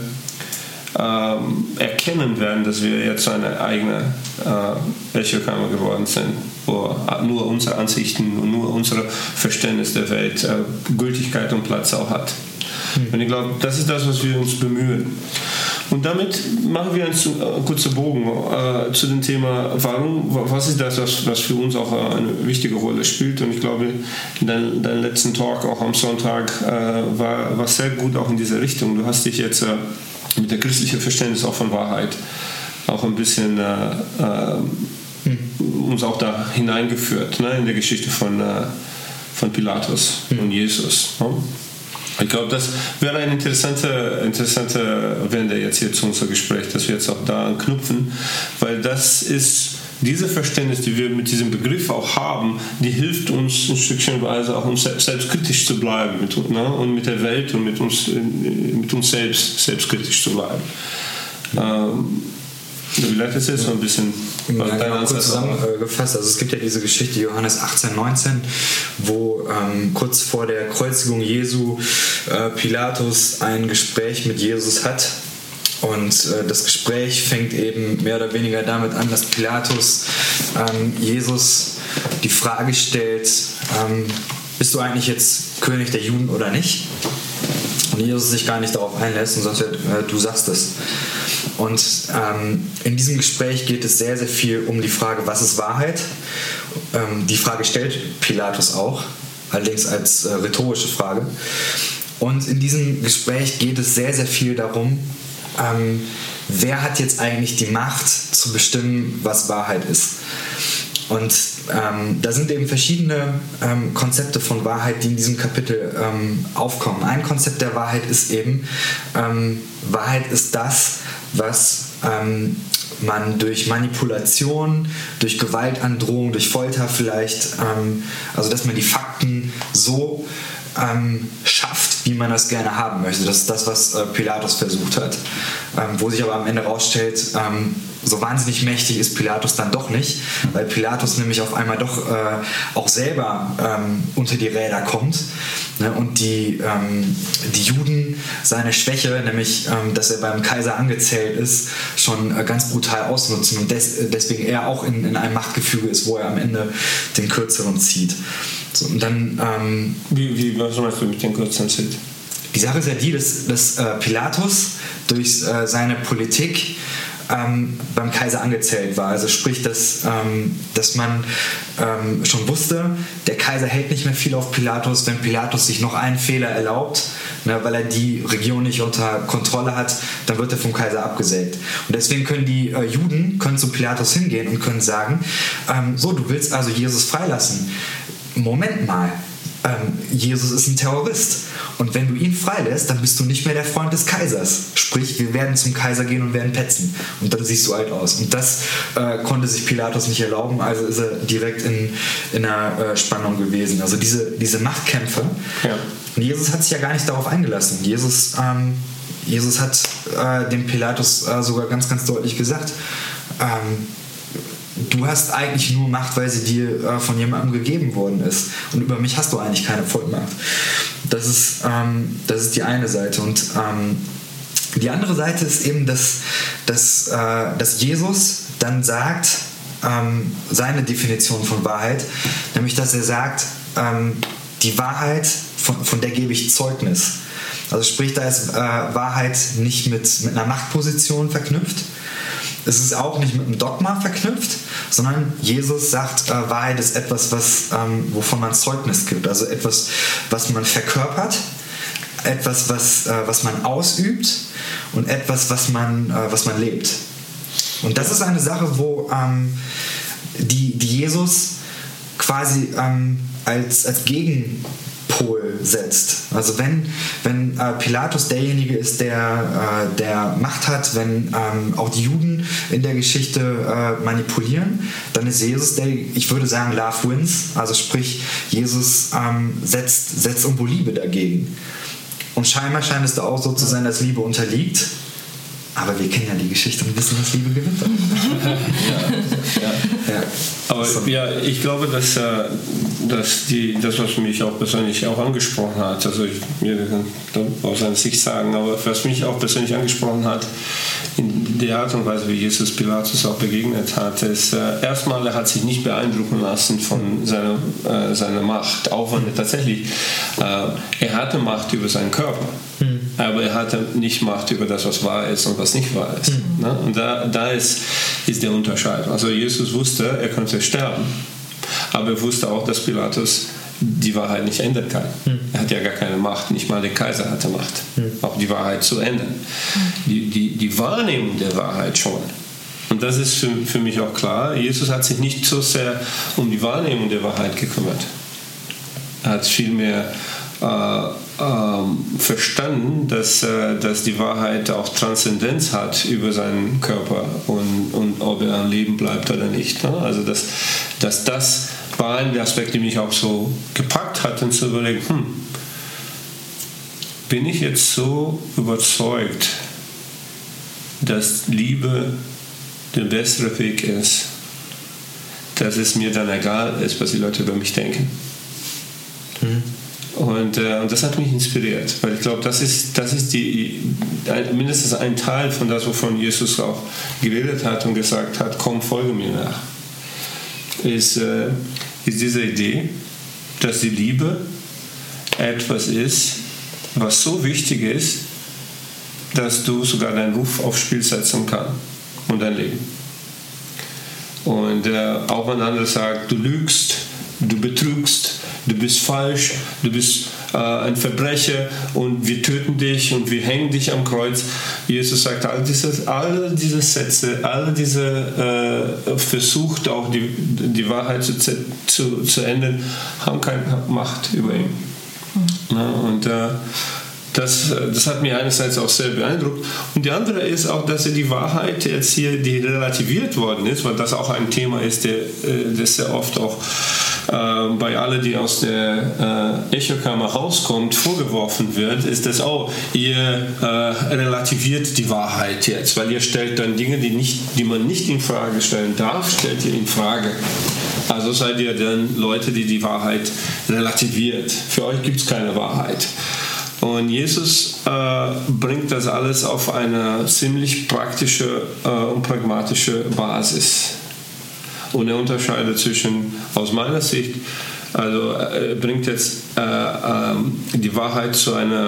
ähm, erkennen werden, dass wir jetzt eine eigene äh, Echokammer geworden sind, wo nur unsere Ansichten und nur unser Verständnis der Welt äh, Gültigkeit und Platz auch hat. Und ich glaube, das ist das, was wir uns bemühen. Und damit machen wir einen äh, kurzen Bogen äh, zu dem Thema, warum, was ist das, was, was für uns auch äh, eine wichtige Rolle spielt. Und ich glaube, dein, dein letzten Talk auch am Sonntag äh, war, war sehr gut auch in diese Richtung. Du hast dich jetzt äh, mit der christlichen Verständnis auch von Wahrheit auch ein bisschen äh, äh, hm. uns auch da hineingeführt, ne, in der Geschichte von, äh, von Pilatus hm. und Jesus. Ne? Ich glaube, das wäre eine interessante, interessante Wende jetzt hier zu unserem Gespräch, dass wir jetzt auch da anknüpfen, weil das ist diese Verständnis, die wir mit diesem Begriff auch haben, die hilft uns ein Stückchenweise auch uns selbstkritisch zu bleiben mit, ne, und mit der Welt und mit uns, mit uns selbst selbstkritisch zu bleiben. Ähm, Vielleicht ist jetzt so ein bisschen ja, genau, kurz zusammengefasst. Also es gibt ja diese Geschichte Johannes achtzehn, neunzehn, wo ähm, kurz vor der Kreuzigung Jesu äh, Pilatus ein Gespräch mit Jesus hat. Und äh, das Gespräch fängt eben mehr oder weniger damit an, dass Pilatus ähm, Jesus die Frage stellt, ähm, bist du eigentlich jetzt König der Juden oder nicht? Und Jesus sich gar nicht darauf einlässt und sagt, äh, du sagst es. Und ähm, in diesem Gespräch geht es sehr, sehr viel um die Frage, was ist Wahrheit? Ähm, die Frage stellt Pilatus auch, allerdings als äh, rhetorische Frage. Und in diesem Gespräch geht es sehr, sehr viel darum, ähm, wer hat jetzt eigentlich die Macht zu bestimmen, was Wahrheit ist. Und ähm, da sind eben verschiedene ähm, Konzepte von Wahrheit, die in diesem Kapitel ähm, aufkommen. Ein Konzept der Wahrheit ist eben, ähm, Wahrheit ist das, was ähm, man durch Manipulation, durch Gewaltandrohung, durch Folter vielleicht, ähm, also dass man die Fakten so ähm, schafft, wie man das gerne haben möchte. Das ist das, was äh, Pilatus versucht hat. Ähm, wo sich aber am Ende rausstellt, ähm, so wahnsinnig mächtig ist Pilatus dann doch nicht, weil Pilatus nämlich auf einmal doch äh, auch selber ähm, unter die Räder kommt, ne, und die, ähm, die Juden seine Schwäche, nämlich ähm, dass er beim Kaiser angezählt ist, schon äh, ganz brutal ausnutzen und des, deswegen er auch in, in einem Machtgefüge ist, wo er am Ende den Kürzeren zieht. So, und dann, ähm, wie, wie, was meinst du mit den Kürzeren zieht? Die Sache ist ja die, dass, dass äh, Pilatus durch äh, seine Politik ähm, beim Kaiser angezählt war. Also sprich, dass, ähm, dass man ähm, schon wusste, der Kaiser hält nicht mehr viel auf Pilatus. Wenn Pilatus sich noch einen Fehler erlaubt, ne, weil er die Region nicht unter Kontrolle hat, dann wird er vom Kaiser abgesägt. Und deswegen können die äh, Juden können zu Pilatus hingehen und können sagen, ähm, so, du willst also Jesus freilassen. Moment mal, ähm, Jesus ist ein Terrorist. Und wenn du ihn freilässt, dann bist du nicht mehr der Freund des Kaisers. Sprich, wir werden zum Kaiser gehen und werden petzen. Und dann siehst du alt aus. Und das äh, konnte sich Pilatus nicht erlauben, also ist er direkt in, in einer äh, Spannung gewesen. Also diese, diese Machtkämpfe. Ja. Und Jesus hat sich ja gar nicht darauf eingelassen. Jesus, ähm, Jesus hat äh, dem Pilatus äh, sogar ganz, ganz deutlich gesagt, ähm, du hast eigentlich nur Macht, weil sie dir äh, von jemandem gegeben worden ist. Und über mich hast du eigentlich keine Vollmacht. Das ist, ähm, das ist die eine Seite. Und ähm, die andere Seite ist eben, dass, dass, äh, dass Jesus dann sagt, ähm, seine Definition von Wahrheit, nämlich dass er sagt, ähm, die Wahrheit, von, von der gebe ich Zeugnis. Also sprich, da ist äh, Wahrheit nicht mit, mit einer Machtposition verknüpft. Es ist auch nicht mit einem Dogma verknüpft, sondern Jesus sagt, äh, Wahrheit ist etwas, was, ähm, wovon man Zeugnis gibt. Also etwas, was man verkörpert, etwas, was, äh, was man ausübt und etwas, was man, äh, was man lebt. Und das ist eine Sache, wo ähm, die, die Jesus quasi ähm, als, als Gegenpol Gegenpol setzt. Also wenn, wenn äh, Pilatus derjenige ist, der, äh, der Macht hat, wenn ähm, auch die Juden in der Geschichte äh, manipulieren, dann ist Jesus der, ich würde sagen, Love wins. Also sprich, Jesus ähm, setzt, setzt irgendwo Liebe dagegen. Und scheinbar scheint es da auch so zu sein, dass Liebe unterliegt. Aber wir kennen ja die Geschichte und wissen, dass Liebe gewinnt. ja, ja. Ja. Aber ja, ich glaube, dass, dass die, das, was mich auch persönlich auch angesprochen hat, also ich jeder kann aus seiner Sicht sagen, aber was mich auch persönlich angesprochen hat, in der Art und Weise, wie Jesus Pilatus auch begegnet hat, ist, äh, erstmal, er hat sich nicht beeindrucken lassen von seiner, äh, seiner Macht, auch wenn er tatsächlich, äh, er hatte Macht über seinen Körper, mhm. aber er hatte nicht Macht über das, was wahr ist und was nicht wahr ist. Mhm. Ne? Und da, da ist, ist der Unterschied. Also Jesus wusste, er könnte sterben, aber er wusste auch, dass Pilatus die Wahrheit nicht ändern kann. Hm. Er hat ja gar keine Macht, nicht mal der Kaiser hatte Macht, hm. auch die Wahrheit zu ändern. Die, die, die Wahrnehmung der Wahrheit schon. Und das ist für, für mich auch klar, Jesus hat sich nicht so sehr um die Wahrnehmung der Wahrheit gekümmert. Er hat vielmehr äh, äh, verstanden, dass, äh, dass die Wahrheit auch Transzendenz hat über seinen Körper und, und ob er am Leben bleibt oder nicht. Ne? Also dass, dass das war ein Aspekt, der mich auch so gepackt hat, und zu überlegen, hm, bin ich jetzt so überzeugt, dass Liebe der bessere Weg ist, dass es mir dann egal ist, was die Leute über mich denken. Mhm. Und, äh, und das hat mich inspiriert, weil ich glaube, das ist, das ist die, ein, mindestens ein Teil von das, wovon Jesus auch geredet hat und gesagt hat, komm, folge mir nach. Ist, äh, ist diese Idee, dass die Liebe etwas ist, was so wichtig ist, dass du sogar deinen Ruf aufs Spiel setzen kannst und dein Leben. Und äh, auch wenn andere sagt, du lügst, du betrügst, du bist falsch, du bist äh, ein Verbrecher und wir töten dich und wir hängen dich am Kreuz. Jesus sagt, all diese, alle diese Sätze, alle diese äh, Versuche, auch die, die Wahrheit zu, zu, zu ändern, haben keine Macht über ihn. Mhm. Ja, und äh, Das, das hat mich einerseits auch sehr beeindruckt. Und die andere ist auch, dass die Wahrheit jetzt hier, die relativiert worden ist, weil das auch ein Thema ist, der, das sehr oft auch äh, bei allen, die aus der äh, Echokammer rauskommt, vorgeworfen wird, ist das, oh, ihr äh, relativiert die Wahrheit jetzt, weil ihr stellt dann Dinge, die, nicht, die man nicht in Frage stellen darf, stellt ihr in Frage. Also seid ihr dann Leute, die die Wahrheit relativiert. Für euch gibt es keine Wahrheit. Und Jesus äh, bringt das alles auf eine ziemlich praktische äh, und pragmatische Basis. Und er unterscheidet zwischen, aus meiner Sicht, also er bringt jetzt äh, äh, die Wahrheit zu einer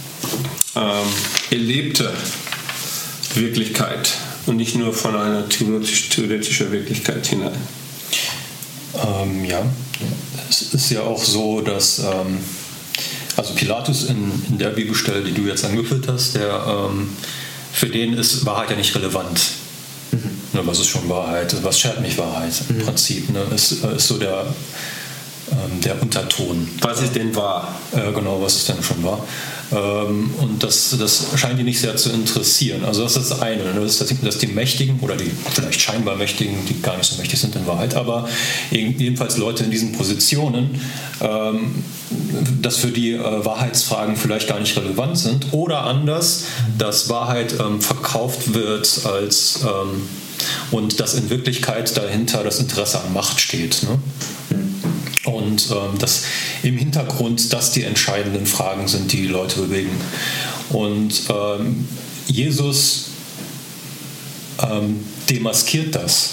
äh, erlebten Wirklichkeit und nicht nur von einer theoretisch, theoretischen Wirklichkeit hinein. Ähm, ja, es ist ja auch so, dass ähm also Pilatus in, in der Bibelstelle, die du jetzt angeführt hast, der, ähm, für den ist Wahrheit ja nicht relevant. Mhm. Ne, was ist schon Wahrheit? Was schert mich Wahrheit im mhm. Prinzip? Ne? Ist, ist so der, ähm, der Unterton. Was ist denn wahr? Äh, genau, was ist denn schon wahr? Ähm, und das, das scheint ihn nicht sehr zu interessieren. Also das ist das eine, ne? dass, dass die Mächtigen oder die vielleicht scheinbar Mächtigen, die gar nicht so mächtig sind in Wahrheit, aber jedenfalls Leute in diesen Positionen, ähm, dass für die äh, Wahrheitsfragen vielleicht gar nicht relevant sind, oder anders, dass Wahrheit ähm, verkauft wird als ähm, und dass in Wirklichkeit dahinter das Interesse an Macht steht. Ne? Und ähm, dass im Hintergrund das die entscheidenden Fragen sind, die die Leute bewegen. Und ähm, Jesus ähm, demaskiert das.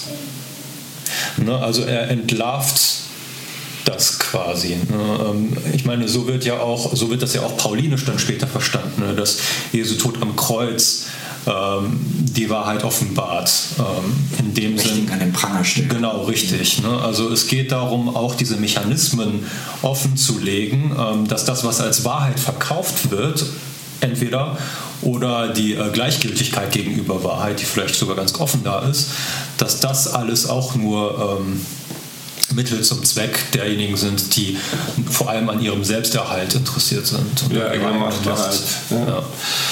Ne? Also er entlarvt das quasi. Ne? Ähm, ich meine, so wird ja auch, so wird das ja auch paulinisch dann später verstanden, ne? Dass Jesu Tod am Kreuz ähm, die Wahrheit offenbart. Ähm, in dem Sinn, an den Pranger stellt. Genau, richtig. Ne? Also es geht darum, auch diese Mechanismen offen zu legen, ähm, dass das, was als Wahrheit verkauft wird, entweder oder die äh, Gleichgültigkeit gegenüber Wahrheit, die vielleicht sogar ganz offen da ist, dass das alles auch nur ähm, Mittel zum Zweck derjenigen sind, die vor allem an ihrem Selbsterhalt interessiert sind. Und Ja, an ihrer gemacht eigenen Macht. halt. Ja. Ja.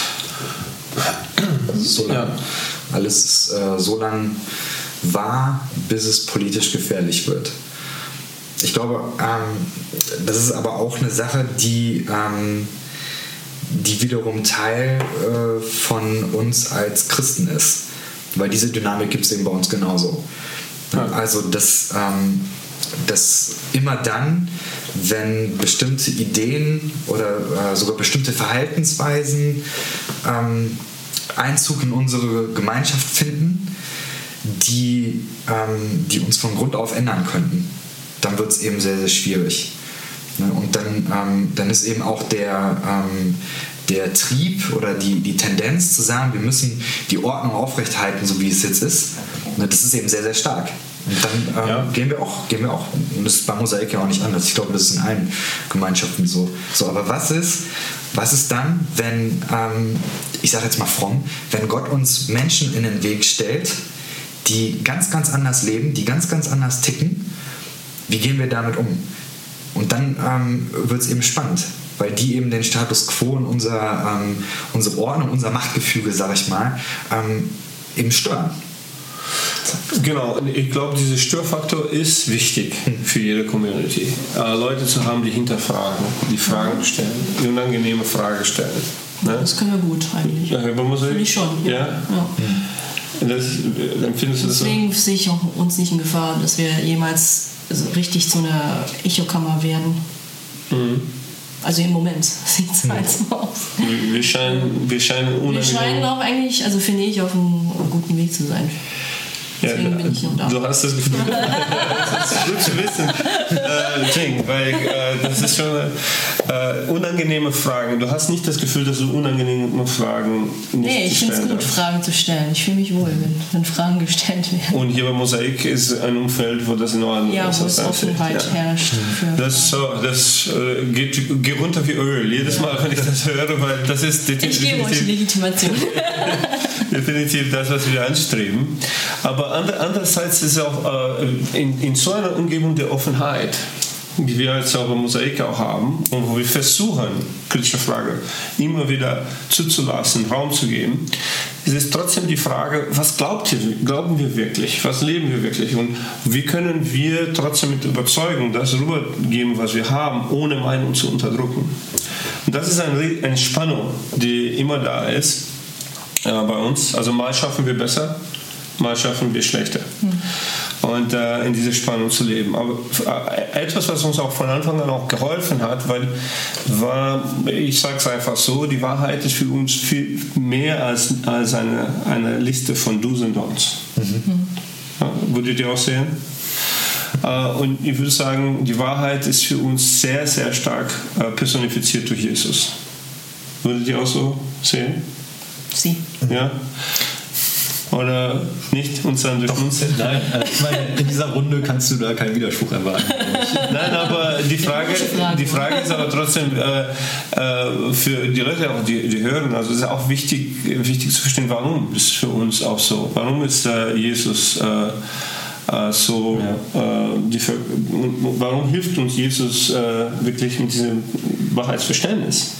So lang, Ja. alles ist äh, so lang wahr, bis es politisch gefährlich wird. Ich glaube, ähm, das ist aber auch eine Sache, die, ähm, die wiederum Teil äh, von uns als Christen ist. Weil diese Dynamik gibt es eben bei uns genauso. Ja. Also, dass, ähm, dass immer dann, wenn bestimmte Ideen oder äh, sogar bestimmte Verhaltensweisen ähm, Einzug in unsere Gemeinschaft finden, die, ähm, die uns von Grund auf ändern könnten, dann wird es eben sehr, sehr schwierig. Ne? Und dann, ähm, dann ist eben auch der, ähm, der Trieb oder die, die Tendenz zu sagen, wir müssen die Ordnung aufrechthalten, so wie es jetzt ist, ne? Das ist eben sehr, sehr stark. Und dann ähm, Ja. gehen wir auch, gehen wir auch, und das ist bei Mosaik ja auch nicht anders. Ich glaube, das ist in allen Gemeinschaften so. so aber was ist, was ist dann, wenn, ähm, ich sage jetzt mal fromm, wenn Gott uns Menschen in den Weg stellt, die ganz, ganz anders leben, die ganz, ganz anders ticken? Wie gehen wir damit um? Und dann ähm, wird es eben spannend, weil die eben den Status quo und unser, ähm, unsere Ordnung, unser Machtgefüge, sage ich mal, ähm, eben stören. Genau, und ich glaube, dieser Störfaktor ist wichtig für jede Community. Äh, Leute zu haben, die hinterfragen, die Fragen stellen, die unangenehme Fragen stellen. Ne? Das können wir gut eigentlich. Ja, man muss Finde ich schon. Ja? Ja. Das, empfindest du das so? Deswegen sehe ich auch uns nicht in Gefahr, dass wir jemals so richtig zu einer Echokammer werden. Mhm. Also im Moment sieht es halt so aus. Wir scheinen, wir scheinen Wir unangenehm. scheinen auch eigentlich, also finde ich, auf einem guten Weg zu sein. Deswegen bin ich noch da. Du hast das Gefühl, das ist gut zu wissen, äh, Jing, weil äh, das ist schon äh, unangenehme Fragen. Du hast nicht das Gefühl, dass du unangenehme Fragen nicht Nee, ich finde es stellen gut, darfst. Fragen zu stellen. Ich fühle mich wohl, wenn, wenn Fragen gestellt werden. Und hier bei Mosaik ist ein Umfeld, wo das in Ordnung Ja, ist. wo es das heißt, Offenheit ja. herrscht. Für Das, so, das äh, geht, geht runter wie Öl. Jedes Mal, wenn ich das höre, weil das ist ich gebe euch die Legitimation. definitiv das, was wir anstreben. Aber ander, andererseits ist auch äh, in, in so einer Umgebung der Offenheit, die wir jetzt auch bei Mosaik auch haben und wo wir versuchen, kritische Frage immer wieder zuzulassen, Raum zu geben, ist es trotzdem die Frage, was glaubt ihr, glauben wir wirklich, was leben wir wirklich und wie können wir trotzdem mit Überzeugung das rübergeben, was wir haben, ohne Meinung zu unterdrücken. Und das ist eine, eine Spannung, die immer da ist äh, bei uns. Also mal schaffen wir besser, mal schaffen wir schlechter. Hm. Und äh, in dieser Spannung zu leben. Aber äh, etwas, was uns auch von Anfang an auch geholfen hat, weil war, ich sage es einfach so, die Wahrheit ist für uns viel mehr als, als eine, eine Liste von Do's und Don'ts. Mhm. Ja, würdet ihr auch sehen? Äh, und ich würde sagen, die Wahrheit ist für uns sehr, sehr stark äh, personifiziert durch Jesus. Würdet ihr auch so sehen? Sie. Ja? Oder nicht? Und dann durch uns? Nein, also ich meine, in dieser Runde kannst du da keinen Widerspruch erwarten. Nein, aber die Frage, die Frage ist aber trotzdem äh, äh, für die Leute, auch die, die hören, also es ist auch wichtig, wichtig zu verstehen, warum ist es für uns auch so. Warum ist äh, Jesus äh, äh, so, ja. äh, die, warum hilft uns Jesus äh, wirklich mit diesem Wahrheitsverständnis?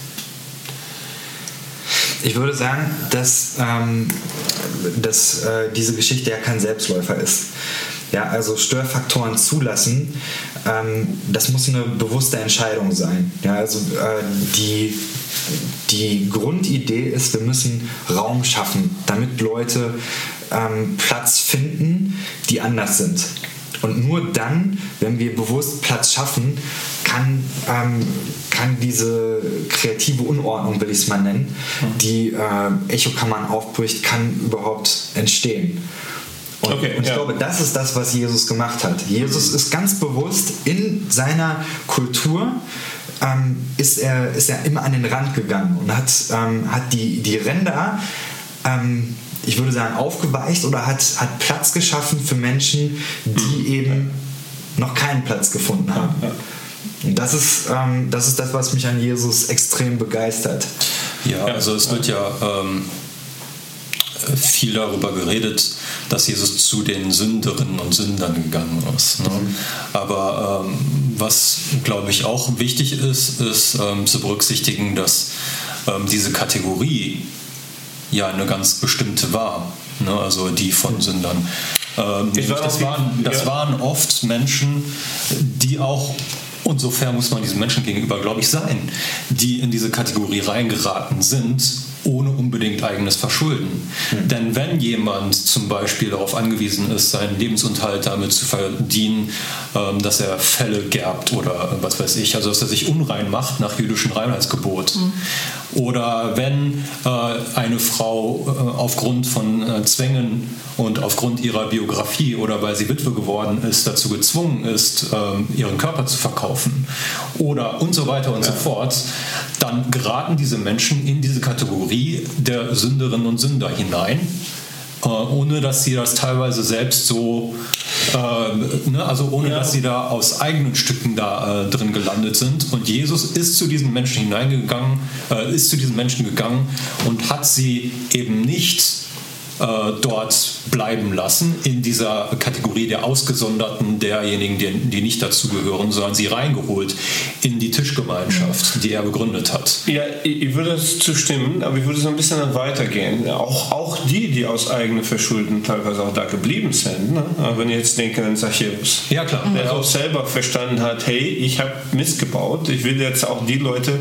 Ich würde sagen, dass, ähm, dass äh, diese Geschichte ja kein Selbstläufer ist. Ja, also Störfaktoren zulassen, ähm, das muss eine bewusste Entscheidung sein. Ja, also äh, die, die Grundidee ist, wir müssen Raum schaffen, damit Leute ähm, Platz finden, die anders sind. Und nur dann, wenn wir bewusst Platz schaffen, kann, ähm, kann diese kreative Unordnung, will ich es mal nennen, die äh, Echokammern aufbricht, kann überhaupt entstehen. Und, okay, und ich ja. glaube, das ist das, was Jesus gemacht hat. Jesus ist ganz bewusst in seiner Kultur, ähm, ist, er, ist er immer an den Rand gegangen und hat, ähm, hat die, die Ränder, ähm, ich würde sagen, aufgeweicht oder hat, hat Platz geschaffen für Menschen, die mhm. eben noch keinen Platz gefunden haben. Ja. Und das ist, ähm, das ist das, was mich an Jesus extrem begeistert. Ja, also es wird ja ähm, viel darüber geredet, dass Jesus zu den Sünderinnen und Sündern gegangen ist. Ne? Mhm. Aber ähm, was, glaube ich, auch wichtig ist, ist ähm, zu berücksichtigen, dass ähm, diese Kategorie ja eine ganz bestimmte war, ne? Also die von Sündern. Ähm, war das waren, das ja. waren oft Menschen, die auch, und sofern muss man diesen Menschen gegenüber, glaube ich, sein, die in diese Kategorie reingeraten sind, ohne unbedingt eigenes Verschulden. Mhm. Denn wenn jemand zum Beispiel darauf angewiesen ist, seinen Lebensunterhalt damit zu verdienen, ähm, dass er Felle gerbt oder was weiß ich, also dass er sich unrein macht nach jüdischem Reinheitsgebot. Mhm. Oder wenn äh, eine Frau äh, aufgrund von äh, Zwängen und aufgrund ihrer Biografie oder weil sie Witwe geworden ist, dazu gezwungen ist, äh, ihren Körper zu verkaufen oder und so weiter und ja. so fort, dann geraten diese Menschen in diese Kategorie der Sünderinnen und Sünder hinein, äh, ohne dass sie das teilweise selbst so, äh, ne, also ohne ja. dass sie da aus eigenen Stücken da äh, drin gelandet sind. Und Jesus ist zu diesen Menschen hineingegangen, äh, ist zu diesen Menschen gegangen und hat sie eben nicht dort bleiben lassen, in dieser Kategorie der Ausgesonderten, derjenigen, die, die nicht dazugehören, sondern sie reingeholt in die Tischgemeinschaft, die er begründet hat. Ja, ich würde zustimmen, aber ich würde so ein bisschen dann weitergehen. Auch, auch die, die aus eigenem Verschulden teilweise auch da geblieben sind. Ne? Wenn ich jetzt denke an Zachäus, ja, klar. der also auch selber verstanden hat, hey, ich habe Mist gebaut, ich will jetzt auch die Leute,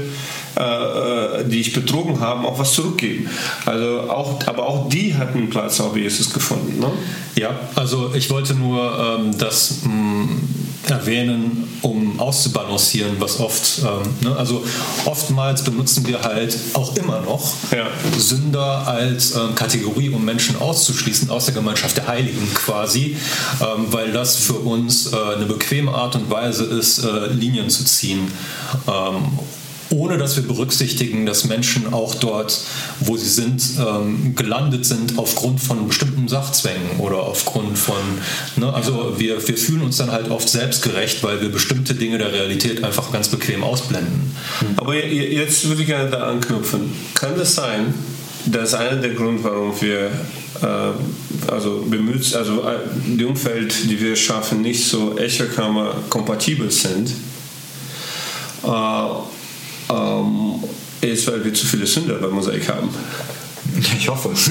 die ich betrogen habe, auch was zurückgeben. Also auch, aber auch die hatten Platz auf Jesus gefunden. Ne? Ja, also ich wollte nur ähm, das mh, erwähnen, um auszubalancieren, was oft, ähm, ne, also oftmals benutzen wir halt auch immer noch ja. Sünder als ähm, Kategorie, um Menschen auszuschließen aus der Gemeinschaft der Heiligen quasi, ähm, weil das für uns äh, eine bequeme Art und Weise ist, äh, Linien zu ziehen. Ähm, ohne dass wir berücksichtigen, dass Menschen auch dort, wo sie sind, ähm, gelandet sind aufgrund von bestimmten Sachzwängen oder aufgrund von, ne, also wir, wir fühlen uns dann halt oft selbstgerecht, weil wir bestimmte Dinge der Realität einfach ganz bequem ausblenden. Aber jetzt würde ich gerne da anknüpfen. Kann es sein, dass einer der Gründe, warum wir äh, also bemüht, also äh, die Umfeld, die wir schaffen, nicht so Echokammer kompatibel sind, äh, Ähm, ist, weil wir zu viele Sünder bei Mosaik haben. Ich hoffe. und,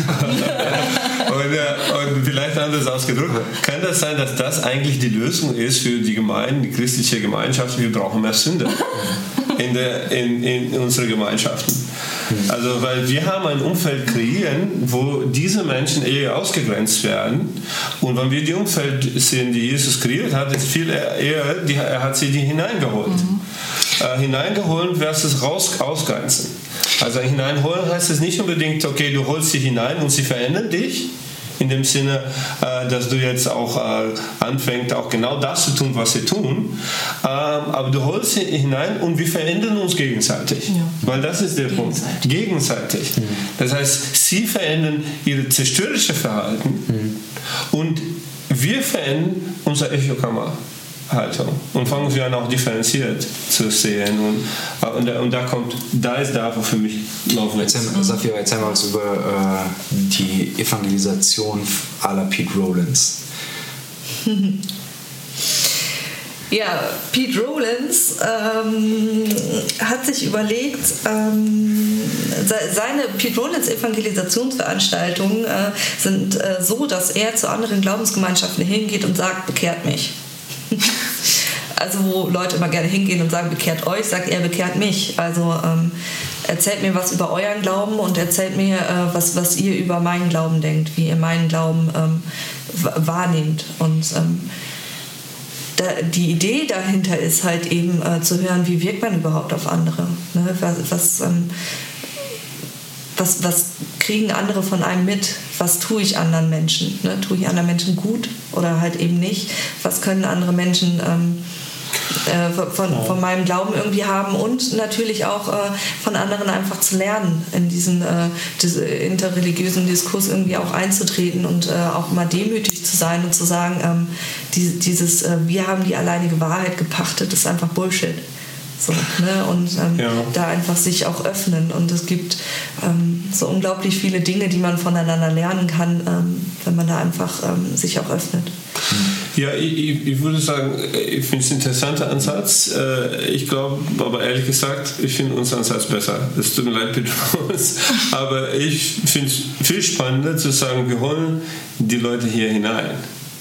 äh, und vielleicht anders ausgedrückt, kann das sein, dass das eigentlich die Lösung ist für die Gemeinden, die christliche Gemeinschaft? Wir brauchen mehr Sünder in, der, in, in unsere Gemeinschaften. Also, weil wir haben ein Umfeld kreieren, wo diese Menschen eher ausgegrenzt werden. Und wenn wir die Umfeld sehen, die Jesus kreiert hat, ist viel eher, die, er hat sie die hineingeholt. Mhm. Äh, hineingeholt versus raus, ausgrenzen. Also hineinholen heißt es nicht unbedingt, okay, du holst sie hinein und sie verändern dich. In dem Sinne, äh, dass du jetzt auch äh, anfängst, auch genau das zu tun, was sie tun. Ähm, aber du holst sie hinein und wir verändern uns gegenseitig. Ja. Weil das ist der Punkt. Gegenseitig. Mhm. Das heißt, sie verändern ihr zerstörerisches Verhalten mhm. und wir verändern unser Echokammer. Haltung. Und fangen wir an, auch differenziert zu sehen. Und, und, und da kommt, da ist da, wo für mich laufen jetzt. Safira, erzähl mal was über äh, die Evangelisation à la Pete Rollins. Ja, Pete Rollins ähm, hat sich überlegt, ähm, seine Pete Rollins Evangelisationsveranstaltungen äh, sind äh, so, dass er zu anderen Glaubensgemeinschaften hingeht und sagt, bekehrt mich. Also wo Leute immer gerne hingehen und sagen, bekehrt euch, sagt er, bekehrt mich. Also ähm, erzählt mir was über euren Glauben und erzählt mir, äh, was, was ihr über meinen Glauben denkt, wie ihr meinen Glauben ähm, wahrnehmt. Und ähm, da, die Idee dahinter ist halt eben äh, zu hören, wie wirkt man überhaupt auf andere. Ne? Was, was, ähm, was, was kriegen andere von einem mit? Was tue ich anderen Menschen? Ne? Tue ich anderen Menschen gut oder halt eben nicht? Was können andere Menschen ähm, äh, von, von meinem Glauben irgendwie haben? Und natürlich auch äh, von anderen einfach zu lernen, in diesen äh, interreligiösen Diskurs irgendwie auch einzutreten und äh, auch mal demütig zu sein und zu sagen, ähm, die, dieses äh, wir haben die alleinige Wahrheit gepachtet, ist einfach Bullshit. So, ne? Und ähm, Ja. da einfach sich auch öffnen. Und es gibt ähm, so unglaublich viele Dinge, die man voneinander lernen kann, ähm, wenn man da einfach ähm, sich auch öffnet. Ja, ich, ich würde sagen, ich finde es ein interessanter Ansatz. Ich glaube, aber ehrlich gesagt, ich finde unseren Ansatz besser. Es tut mir leid, bitte uns. Aber ich finde es viel spannender zu sagen, wir holen die Leute hier hinein,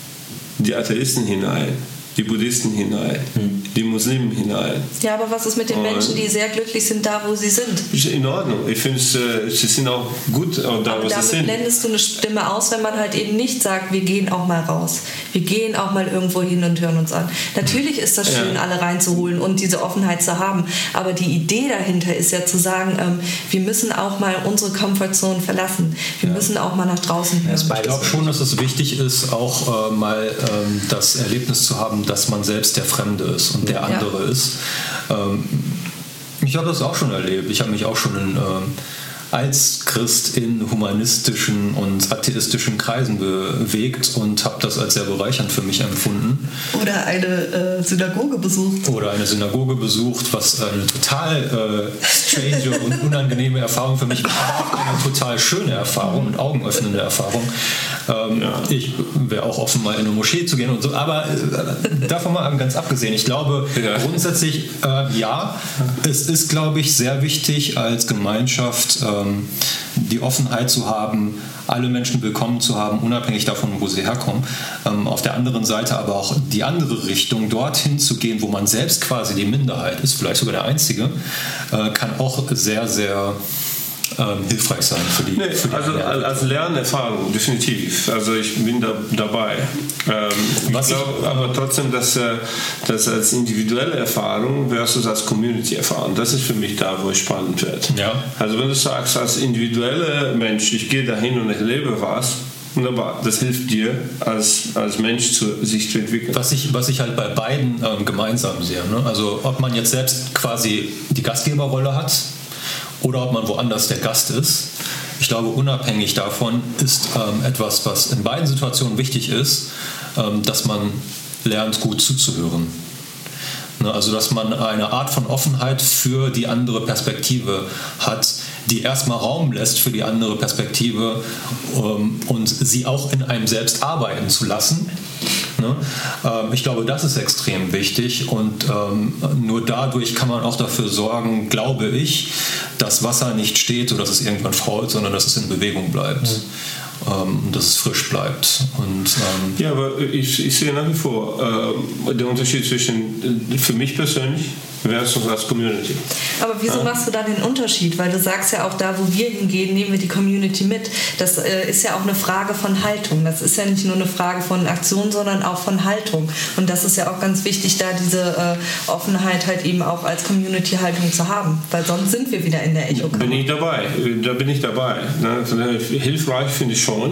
die Atheisten hinein, die Buddhisten hinein, hm. die Muslimen hinein. Ja, aber was ist mit den Und Menschen, die sehr glücklich sind da, wo sie sind? In Ordnung. Ich finde, äh, sie sind auch gut auch da, aber wo sie damit sind. blendest du eine Stimme aus, wenn man halt eben nicht sagt, wir gehen auch mal raus. Wir gehen auch mal irgendwo hin und hören uns an. Natürlich ist das schön, Ja. alle reinzuholen und diese Offenheit zu haben. Aber die Idee dahinter ist ja zu sagen, ähm, wir müssen auch mal unsere Comfortzone verlassen. Wir ja. müssen auch mal nach draußen hören. Ich glaube schon, dass es wichtig ist, auch äh, mal ähm, das Erlebnis zu haben, dass man selbst der Fremde ist und der andere ja. ist. Ähm, ich habe das auch schon erlebt. Ich habe mich auch schon in, ähm, als Christ in humanistischen und atheistischen Kreisen bewegt und habe das als sehr bereichernd für mich empfunden. Oder eine äh, Synagoge besucht. Oder eine Synagoge besucht, was eine total äh, strange und unangenehme Erfahrung für mich war, aber auch eine total schöne Erfahrung und augenöffnende Erfahrung. Ähm, ja. Ich wäre auch offen, mal in eine Moschee zu gehen und so, aber äh, davon mal ganz abgesehen. Ich glaube ja. grundsätzlich, äh, ja, es ist, glaube ich, sehr wichtig als Gemeinschaft, äh, die Offenheit zu haben, alle Menschen willkommen zu haben, unabhängig davon, wo sie herkommen. Ähm, auf der anderen Seite aber auch die andere Richtung, dorthin zu gehen, wo man selbst quasi die Minderheit ist, vielleicht sogar der Einzige, äh, kann auch sehr, sehr ähm, hilfreich sein für die, nee, für die also Einheit. als Lernerfahrung, definitiv. Also ich bin da dabei. Ähm, ich glaube aber trotzdem, dass äh, das als individuelle Erfahrung versus als Community-Erfahrung, das ist für mich da, wo es spannend wird. Ja. Also wenn du sagst, als individueller Mensch, ich gehe dahin und ich lebe was, wunderbar, das hilft dir als, als Mensch zu, sich zu entwickeln. Was ich, was ich halt bei beiden ähm, gemeinsam sehe, ne? Also ob man jetzt selbst quasi die Gastgeberrolle hat oder ob man woanders der Gast ist. Ich glaube, unabhängig davon ist ähm, etwas, was in beiden Situationen wichtig ist, ähm, dass man lernt, gut zuzuhören. Ne? Also, dass man eine Art von Offenheit für die andere Perspektive hat, die erstmal Raum lässt für die andere Perspektive ähm, und sie auch in einem selbst arbeiten zu lassen. Ne? Ähm, ich glaube, das ist extrem wichtig und ähm, nur dadurch kann man auch dafür sorgen, glaube ich, dass Wasser nicht steht oder dass es irgendwann fault, sondern dass es in Bewegung bleibt. Mhm. Und dass es frisch bleibt. Und, ähm ja, aber ich, ich sehe nach wie vor äh, den Unterschied zwischen, äh, für mich persönlich, versus als Community. Aber wieso ja. machst du dann den Unterschied? Weil du sagst ja auch, da wo wir hingehen, nehmen wir die Community mit. Das äh, ist ja auch eine Frage von Haltung. Das ist ja nicht nur eine Frage von Aktion, sondern auch von Haltung. Und das ist ja auch ganz wichtig, da diese äh, Offenheit halt eben auch als Community-Haltung zu haben. Weil sonst sind wir wieder in der Echokammer. Bin ich dabei. Da bin ich dabei. Ne? Hilfreich finde ich schon.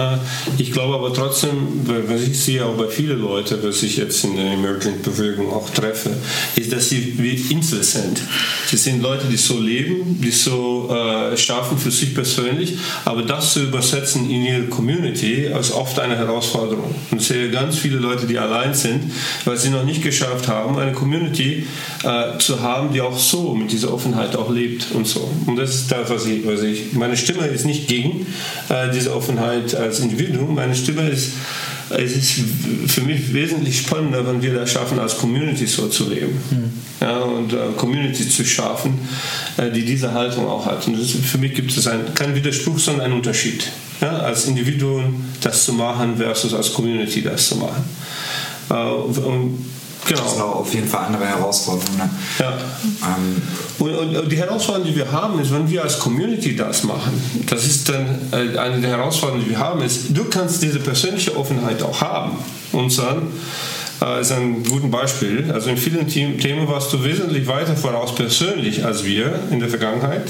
Ich glaube aber trotzdem, was ich sehe auch bei vielen Leuten, was ich jetzt in der Emergent-Bewegung auch treffe, ist, dass sie wie Insel sind. Sie sind Leute, die so leben, die so äh, schaffen für sich persönlich, aber das zu übersetzen in ihre Community ist oft eine Herausforderung. Und ich sehe ganz viele Leute, die allein sind, weil sie noch nicht geschafft haben, eine Community äh, zu haben, die auch so mit dieser Offenheit auch lebt und so. Und das ist das, was ich, was ich meine Stimme ist nicht gegen äh, diese Offenheit als Individuum. Meine Stimme ist, es ist für mich wesentlich spannender, wenn wir das schaffen, als Community so zu leben. Mhm. Ja, und äh, Community zu schaffen, äh, die diese Haltung auch hat. Und das, für mich gibt es ein, keinen Widerspruch, sondern einen Unterschied. Ja, als Individuum das zu machen versus als Community das zu machen. Äh, und, Genau. Das sind auch auf jeden Fall andere Herausforderungen. Ne? Ja. Ähm. Und, und, und die Herausforderung, die wir haben, ist, wenn wir als Community das machen, das ist dann äh, eine der Herausforderungen, die wir haben, ist, du kannst diese persönliche Offenheit auch haben. Und dann äh, ist ein gutes Beispiel. Also in vielen Themen, Themen warst du wesentlich weiter voraus persönlich als wir in der Vergangenheit.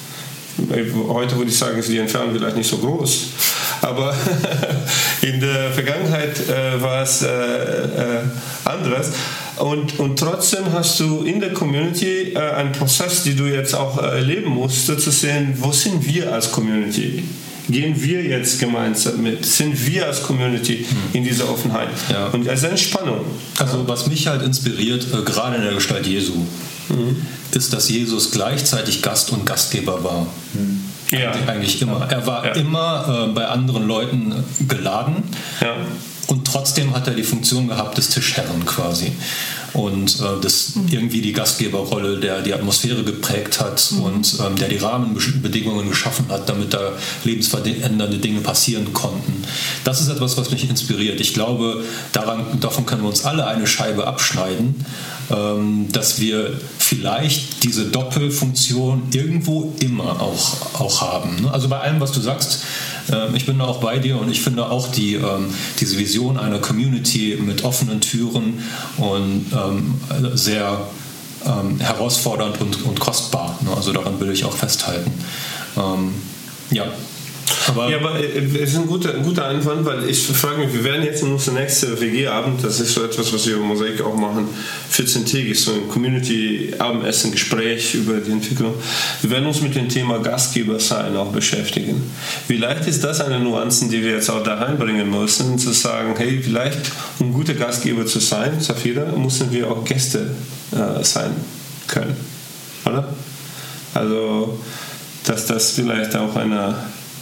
Heute würde ich sagen, ist die Entfernung vielleicht nicht so groß. Aber in der Vergangenheit äh, war es äh, äh, anders. Und, und trotzdem hast du in der Community äh, einen Prozess, den du jetzt auch erleben musst, zu sehen, wo sind wir als Community? Gehen wir jetzt gemeinsam mit? Sind wir als Community in dieser Offenheit? Ja. Und es ist eine Spannung. Also was mich halt inspiriert, äh, gerade in der Gestalt Jesu, mhm. ist, dass Jesus gleichzeitig Gast und Gastgeber war. Mhm. Ja. Eigentlich immer. Er war ja. immer äh, bei anderen Leuten geladen ja. und trotzdem hat er die Funktion gehabt des Tischherren quasi. Und äh, das mhm. irgendwie die Gastgeberrolle, der die Atmosphäre geprägt hat mhm. und ähm, der die Rahmenbedingungen geschaffen hat, damit da lebensverändernde Dinge passieren konnten. Das ist etwas, was mich inspiriert. Ich glaube, daran, davon können wir uns alle eine Scheibe abschneiden, ähm, dass wir vielleicht diese Doppelfunktion irgendwo immer auch, auch haben. Ne? Also bei allem, was du sagst, äh, ich bin da auch bei dir und ich finde auch die, ähm, diese Vision einer Community mit offenen Türen und ähm, sehr ähm, herausfordernd und, und kostbar. Ne? Also daran will ich auch festhalten. Ähm, ja. Aber ja, aber es ist ein guter, ein guter Einwand, weil ich frage mich, wir werden jetzt in unserem nächsten W G-Abend, das ist so etwas, was wir über Mosaik auch machen, vierzehn-tägig, so ein Community-Abendessen, Gespräch über die Entwicklung. Wir werden uns mit dem Thema Gastgeber sein auch beschäftigen. Vielleicht ist das eine Nuance, die wir jetzt auch da reinbringen müssen, zu sagen, hey, vielleicht, um guter Gastgeber zu sein, Safira, müssen wir auch Gäste äh, sein können, oder? Also, dass das vielleicht auch eine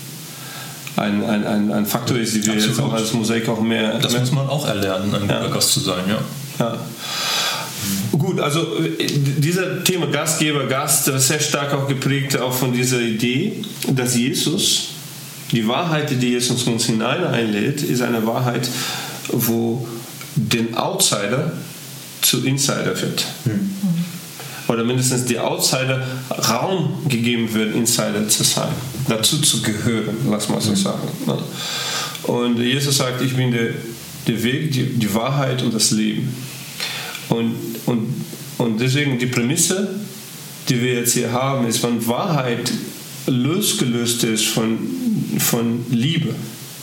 Ein, ein, ein, ein Faktor ist, die wir Absolut. Jetzt auch als Mosaik auch mehr... Das mehr muss man auch erlernen, ein guter ja. Gast zu sein, ja. ja. Gut, also dieser Thema Gastgeber, Gast, das ist sehr stark auch geprägt auch von dieser Idee, dass Jesus, die Wahrheit, die Jesus uns hinein einlädt, ist eine Wahrheit, wo den Outsider zu Insider wird. Mhm. Oder mindestens die Outsider Raum gegeben wird, Insider zu sein, dazu zu gehören, lass mal so sagen. Und Jesus sagt, ich bin der, der Weg, die, die Wahrheit und das Leben. Und, und, und deswegen die Prämisse, die wir jetzt hier haben, ist, wenn Wahrheit losgelöst ist von, von Liebe,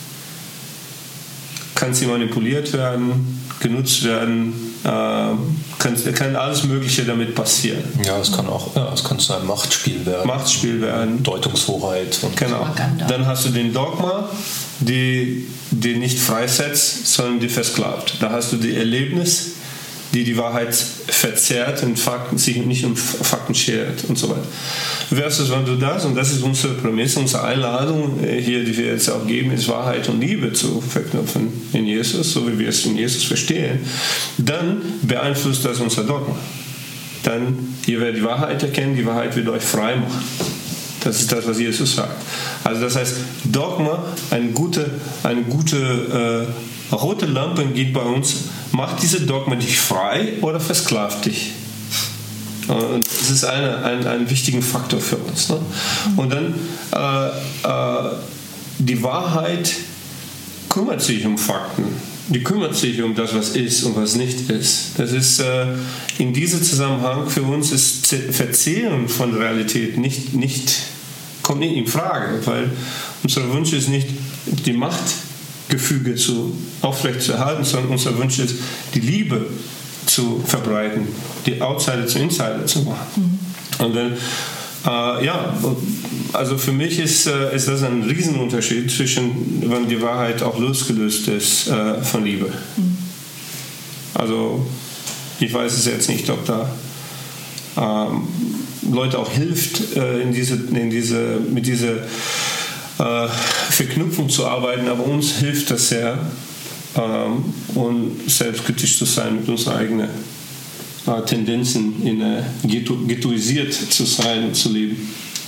kann sie manipuliert werden, genutzt werden, äh, kann, kann alles Mögliche damit passieren. Ja, es kann auch ja, es kann zu einem Machtspiel werden. Machtspiel werden. Deutungshoheit. Und genau. Dann hast du den Dogma, die, die nicht freisetzt, sondern die versklavt. Da hast du die Erlebnis, die die Wahrheit verzerrt und Fakten, sich nicht um Fakten schert und so weiter. Versus, wenn du das, und das ist unsere Prämisse, unsere Einladung hier, die wir jetzt auch geben, ist Wahrheit und Liebe zu verknüpfen in Jesus, so wie wir es in Jesus verstehen, dann beeinflusst das unser Dogma. Dann, ihr werdet die Wahrheit erkennen, die Wahrheit wird euch frei machen. Das ist das, was Jesus sagt. Also das heißt, Dogma, eine gute, eine gute äh, rote Lampe geht bei uns, macht diese Dogma dich frei oder versklavt dich? Und das ist eine, ein, ein wichtiger Faktor für uns. Ne? Und dann äh, äh, die Wahrheit kümmert sich um Fakten. Die kümmert sich um das, was ist und was nicht ist. Das ist äh, in diesem Zusammenhang für uns ist Verzehren von Realität nicht, nicht, kommt nicht in Frage, weil unser Wunsch ist nicht, die Machtgefüge zu, aufrechtzuerhalten, sondern unser Wunsch ist, die Liebe zu verbreiten, die Outsider zu Insider zu machen. Mhm. Und dann, äh, ja, also für mich ist, äh, ist das ein Riesenunterschied zwischen, wenn die Wahrheit auch losgelöst ist äh, von Liebe. Mhm. Also ich weiß es jetzt nicht, ob da ähm, Leute auch hilft, äh, in diese, in diese, mit dieser äh, Verknüpfung zu arbeiten, aber uns hilft das sehr, ähm, und selbstkritisch zu sein mit unseren eigenen äh, Tendenzen, in, äh, ghetto, ghettoisiert zu sein und zu leben.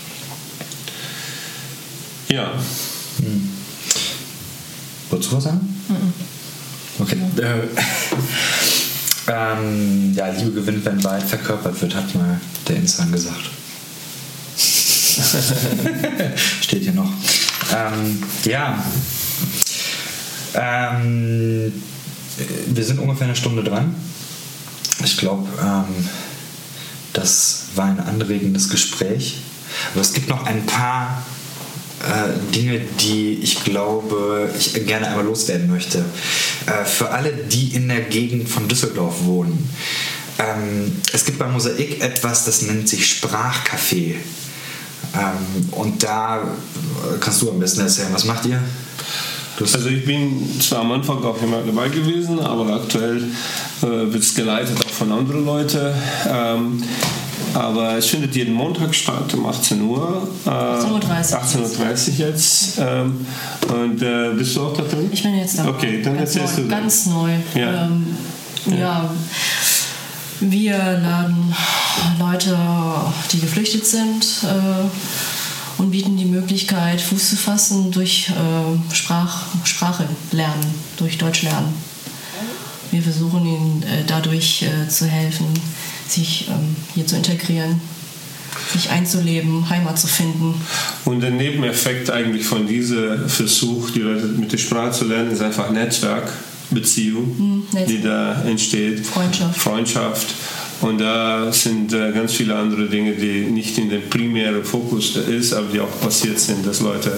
Ja. Hm. Wolltest du was sagen? Mhm. Okay. Äh, ähm, ja, Liebe gewinnt, wenn Wahrheit verkörpert wird, hat mal der Insan gesagt. Steht hier noch. Ähm, ja. Ähm, wir sind ungefähr eine Stunde dran. Ich glaube, ähm, das war ein anregendes Gespräch. Aber es gibt noch ein paar äh, Dinge, die ich glaube, ich gerne einmal loswerden möchte. Äh, für alle, die in der Gegend von Düsseldorf wohnen. Ähm, es gibt bei Mosaik etwas, das nennt sich Ähm, und da kannst du am besten erzählen, was macht ihr? Das Also ich bin zwar am Anfang auch immer dabei gewesen, aber aktuell äh, wird es geleitet auch von anderen Leuten. Ähm, aber es findet jeden Montag statt um achtzehn Uhr. Äh, achtzehn Uhr dreißig. achtzehn Uhr dreißig jetzt. Ähm, und äh, bist du auch da drin? Ich bin jetzt da. Okay, dann ganz erzählst neu, du. Ganz neu. Ja. Ähm, ja. ja. Wir laden Leute, die geflüchtet sind, äh, und bieten die Möglichkeit, Fuß zu fassen durch äh, Sprach, Sprache lernen, durch Deutsch lernen. Wir versuchen ihnen äh, dadurch äh, zu helfen, sich ähm, hier zu integrieren, sich einzuleben, Heimat zu finden. Und der Nebeneffekt eigentlich von diesem Versuch, die Leute mit der Sprache zu lernen, ist einfach Netzwerk, Beziehung, Mhm, Netzwerk. die da entsteht. Freundschaft. Freundschaft. Und da sind äh, ganz viele andere Dinge, die nicht in dem primären Fokus ist, aber die auch passiert sind, dass Leute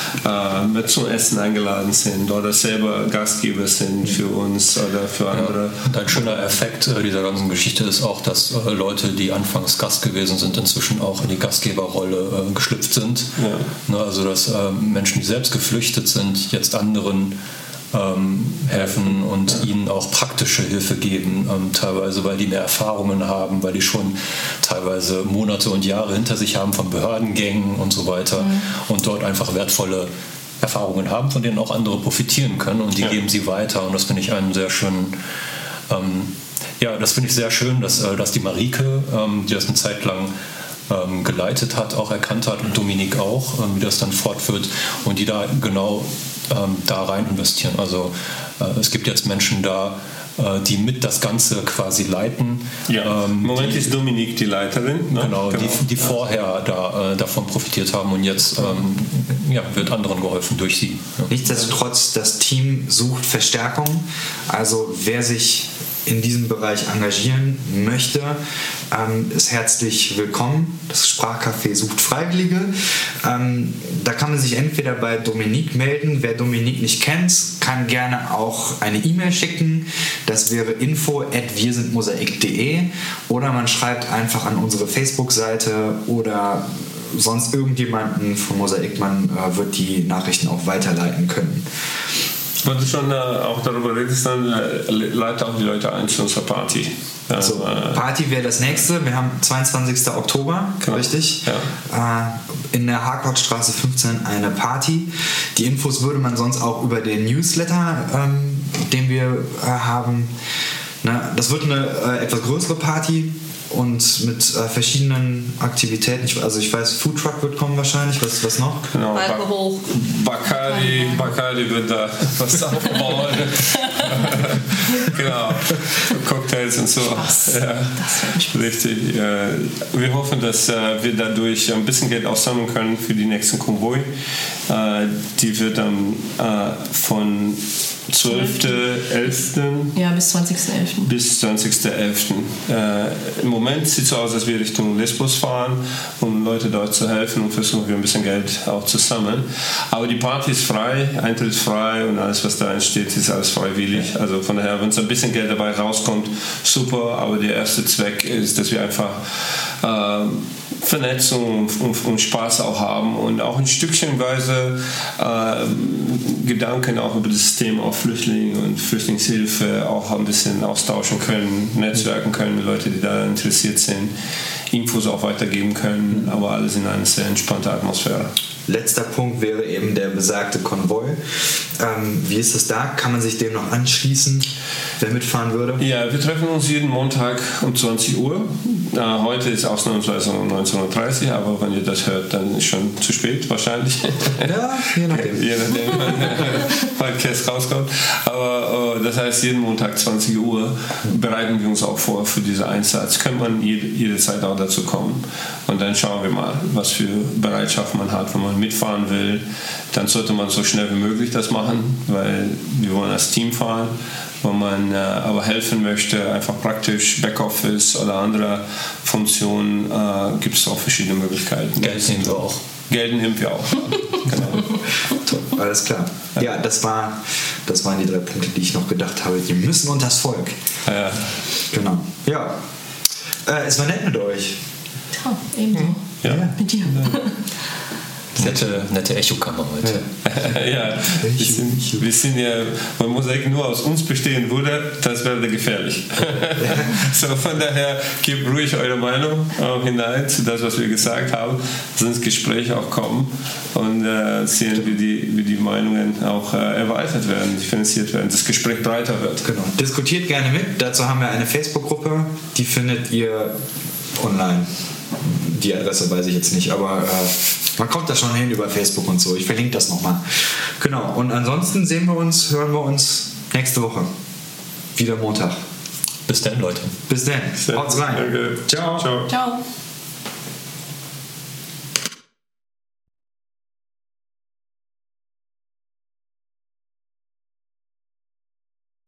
äh, mit zum Essen eingeladen sind oder selber Gastgeber sind für uns oder für andere. Ja. Und ein schöner Effekt äh, dieser ganzen Geschichte ist auch, dass äh, Leute, die anfangs Gast gewesen sind, inzwischen auch in die Gastgeberrolle äh, geschlüpft sind. Ja. Ne, also dass äh, Menschen, die selbst geflüchtet sind, jetzt anderen ähm, helfen und ja. ihnen auch praktische Hilfe geben, ähm, teilweise weil die mehr Erfahrungen haben, weil die schon teilweise Monate und Jahre hinter sich haben von Behördengängen und so weiter mhm. und dort einfach wertvolle Erfahrungen haben, von denen auch andere profitieren können und die ja. geben sie weiter und das finde ich einen sehr schönen ähm, ja, das finde ich sehr schön, dass, äh, dass die Marike, ähm, die das eine Zeit lang ähm, geleitet hat, auch erkannt hat und Dominik auch, ähm, wie das dann fortführt und die da genau ähm, da rein investieren. Also äh, es gibt jetzt Menschen da, äh, die mit das Ganze quasi leiten. Ja. Ähm, Im Moment die, ist Dominik die Leiterin. Ne? Genau, genau, die, die vorher da, äh, davon profitiert haben und jetzt ähm, ja, wird anderen geholfen durch sie. Ja. Nichtsdestotrotz, das Team sucht Verstärkung. Also wer sich in diesem Bereich engagieren möchte, ähm, ist herzlich willkommen. Das Sprachcafé sucht Freiwillige. Ähm, da kann man sich entweder bei Dominik melden. Wer Dominik nicht kennt, kann gerne auch eine E-Mail schicken. Das wäre info at wirsindmosaik punkt de oder man schreibt einfach an unsere Facebook-Seite oder sonst irgendjemanden von Mosaik. Man äh, wird die Nachrichten auch weiterleiten können. Wenn du schon äh, auch darüber redest, dann äh, leite auch die Leute ein zu unserer Party. Ja, so, äh, Party wäre das nächste. Wir haben zweiundzwanzigsten Oktober, genau. richtig? Ja. Äh, in der Harcourtstraße fünfzehn eine Party. Die Infos würde man sonst auch über den Newsletter, ähm, den wir äh, haben. Na, das wird eine äh, etwas größere Party. Und mit äh, verschiedenen Aktivitäten. Ich, also ich weiß, Foodtruck wird kommen wahrscheinlich. Was, was noch? Genau. Alkohol. Bacardi, Bacardi wird da was aufbauen. Genau. Cocktails und so. Spaß. Ja, richtig. Wir hoffen, dass wir dadurch ein bisschen Geld aussammeln können für die nächsten Konvoi. Die wird dann von zwölften elften Ja, bis zwanzigsten elften bis zwanzigsten elften Äh, Im Moment sieht es so aus, als wir Richtung Lesbos fahren, um Leute dort zu helfen und versuchen wir ein bisschen Geld auch zu sammeln. Aber die Party ist frei, Eintritt ist frei und alles, was da entsteht, ist alles freiwillig. Also von daher, wenn es ein bisschen Geld dabei rauskommt, super, aber der erste Zweck ist, dass wir einfach äh, Vernetzung und, und, und Spaß auch haben und auch ein Stückchenweise äh, Gedanken auch über das System auf Flüchtlinge und Flüchtlingshilfe auch ein bisschen austauschen können, netzwerken können mit Leuten, die da interessiert sind, Infos auch weitergeben können, aber alles in einer sehr entspannten Atmosphäre. Letzter Punkt wäre eben der besagte Konvoi. Ähm, wie ist es da? Kann man sich dem noch anschließen, wer mitfahren würde? Ja, wir treffen uns jeden Montag um zwanzig Uhr. Äh, heute ist ausnahmsweise um neunzehn Uhr dreißig, aber wenn ihr das hört, dann ist schon zu spät wahrscheinlich. Ja, je nachdem. je nachdem, wann Kess rauskommt. Aber äh, das heißt, jeden Montag zwanzig Uhr bereiten wir uns auch vor für diesen Einsatz. Kann man jede, jederzeit auch dazu kommen. Und dann schauen wir mal, was für Bereitschaft man hat, wenn man mitfahren will. Dann sollte man so schnell wie möglich das machen, weil wir wollen als Team fahren. Wenn man äh, aber helfen möchte, einfach praktisch Backoffice oder andere Funktionen, äh, gibt es auch verschiedene Möglichkeiten. Geld nehmen wir auch. Geld nehmen wir auch. Genau. Top, alles klar. Ja, das, war, das waren die drei Punkte, die ich noch gedacht habe. Wir müssen unters Volk. Ja. Genau. Ja. Äh, es war nett mit euch. Ja, ebenso. Ja. Mit dir. Nette, nette Echokammer heute. Ja, ja wir, sind, wir sind ja, wenn Mosaik nur aus uns bestehen würde, das wäre gefährlich. So, von daher gebt ruhig eure Meinung auch hinein zu das, was wir gesagt haben, dass ins Gespräch auch kommen und äh, sehen, wie die, wie die Meinungen auch äh, erweitert werden, differenziert werden, das Gespräch breiter wird. Genau. Diskutiert gerne mit. Dazu haben wir eine Facebook-Gruppe, die findet ihr online. Die Adresse weiß ich jetzt nicht, aber äh, man kommt da schon hin über Facebook und so. Ich verlinke das nochmal. Genau. Und ansonsten sehen wir uns, hören wir uns nächste Woche. Wieder Montag. Bis dann, Leute. Bis dann. Haut's rein. Danke. Ciao. Ciao. Ciao.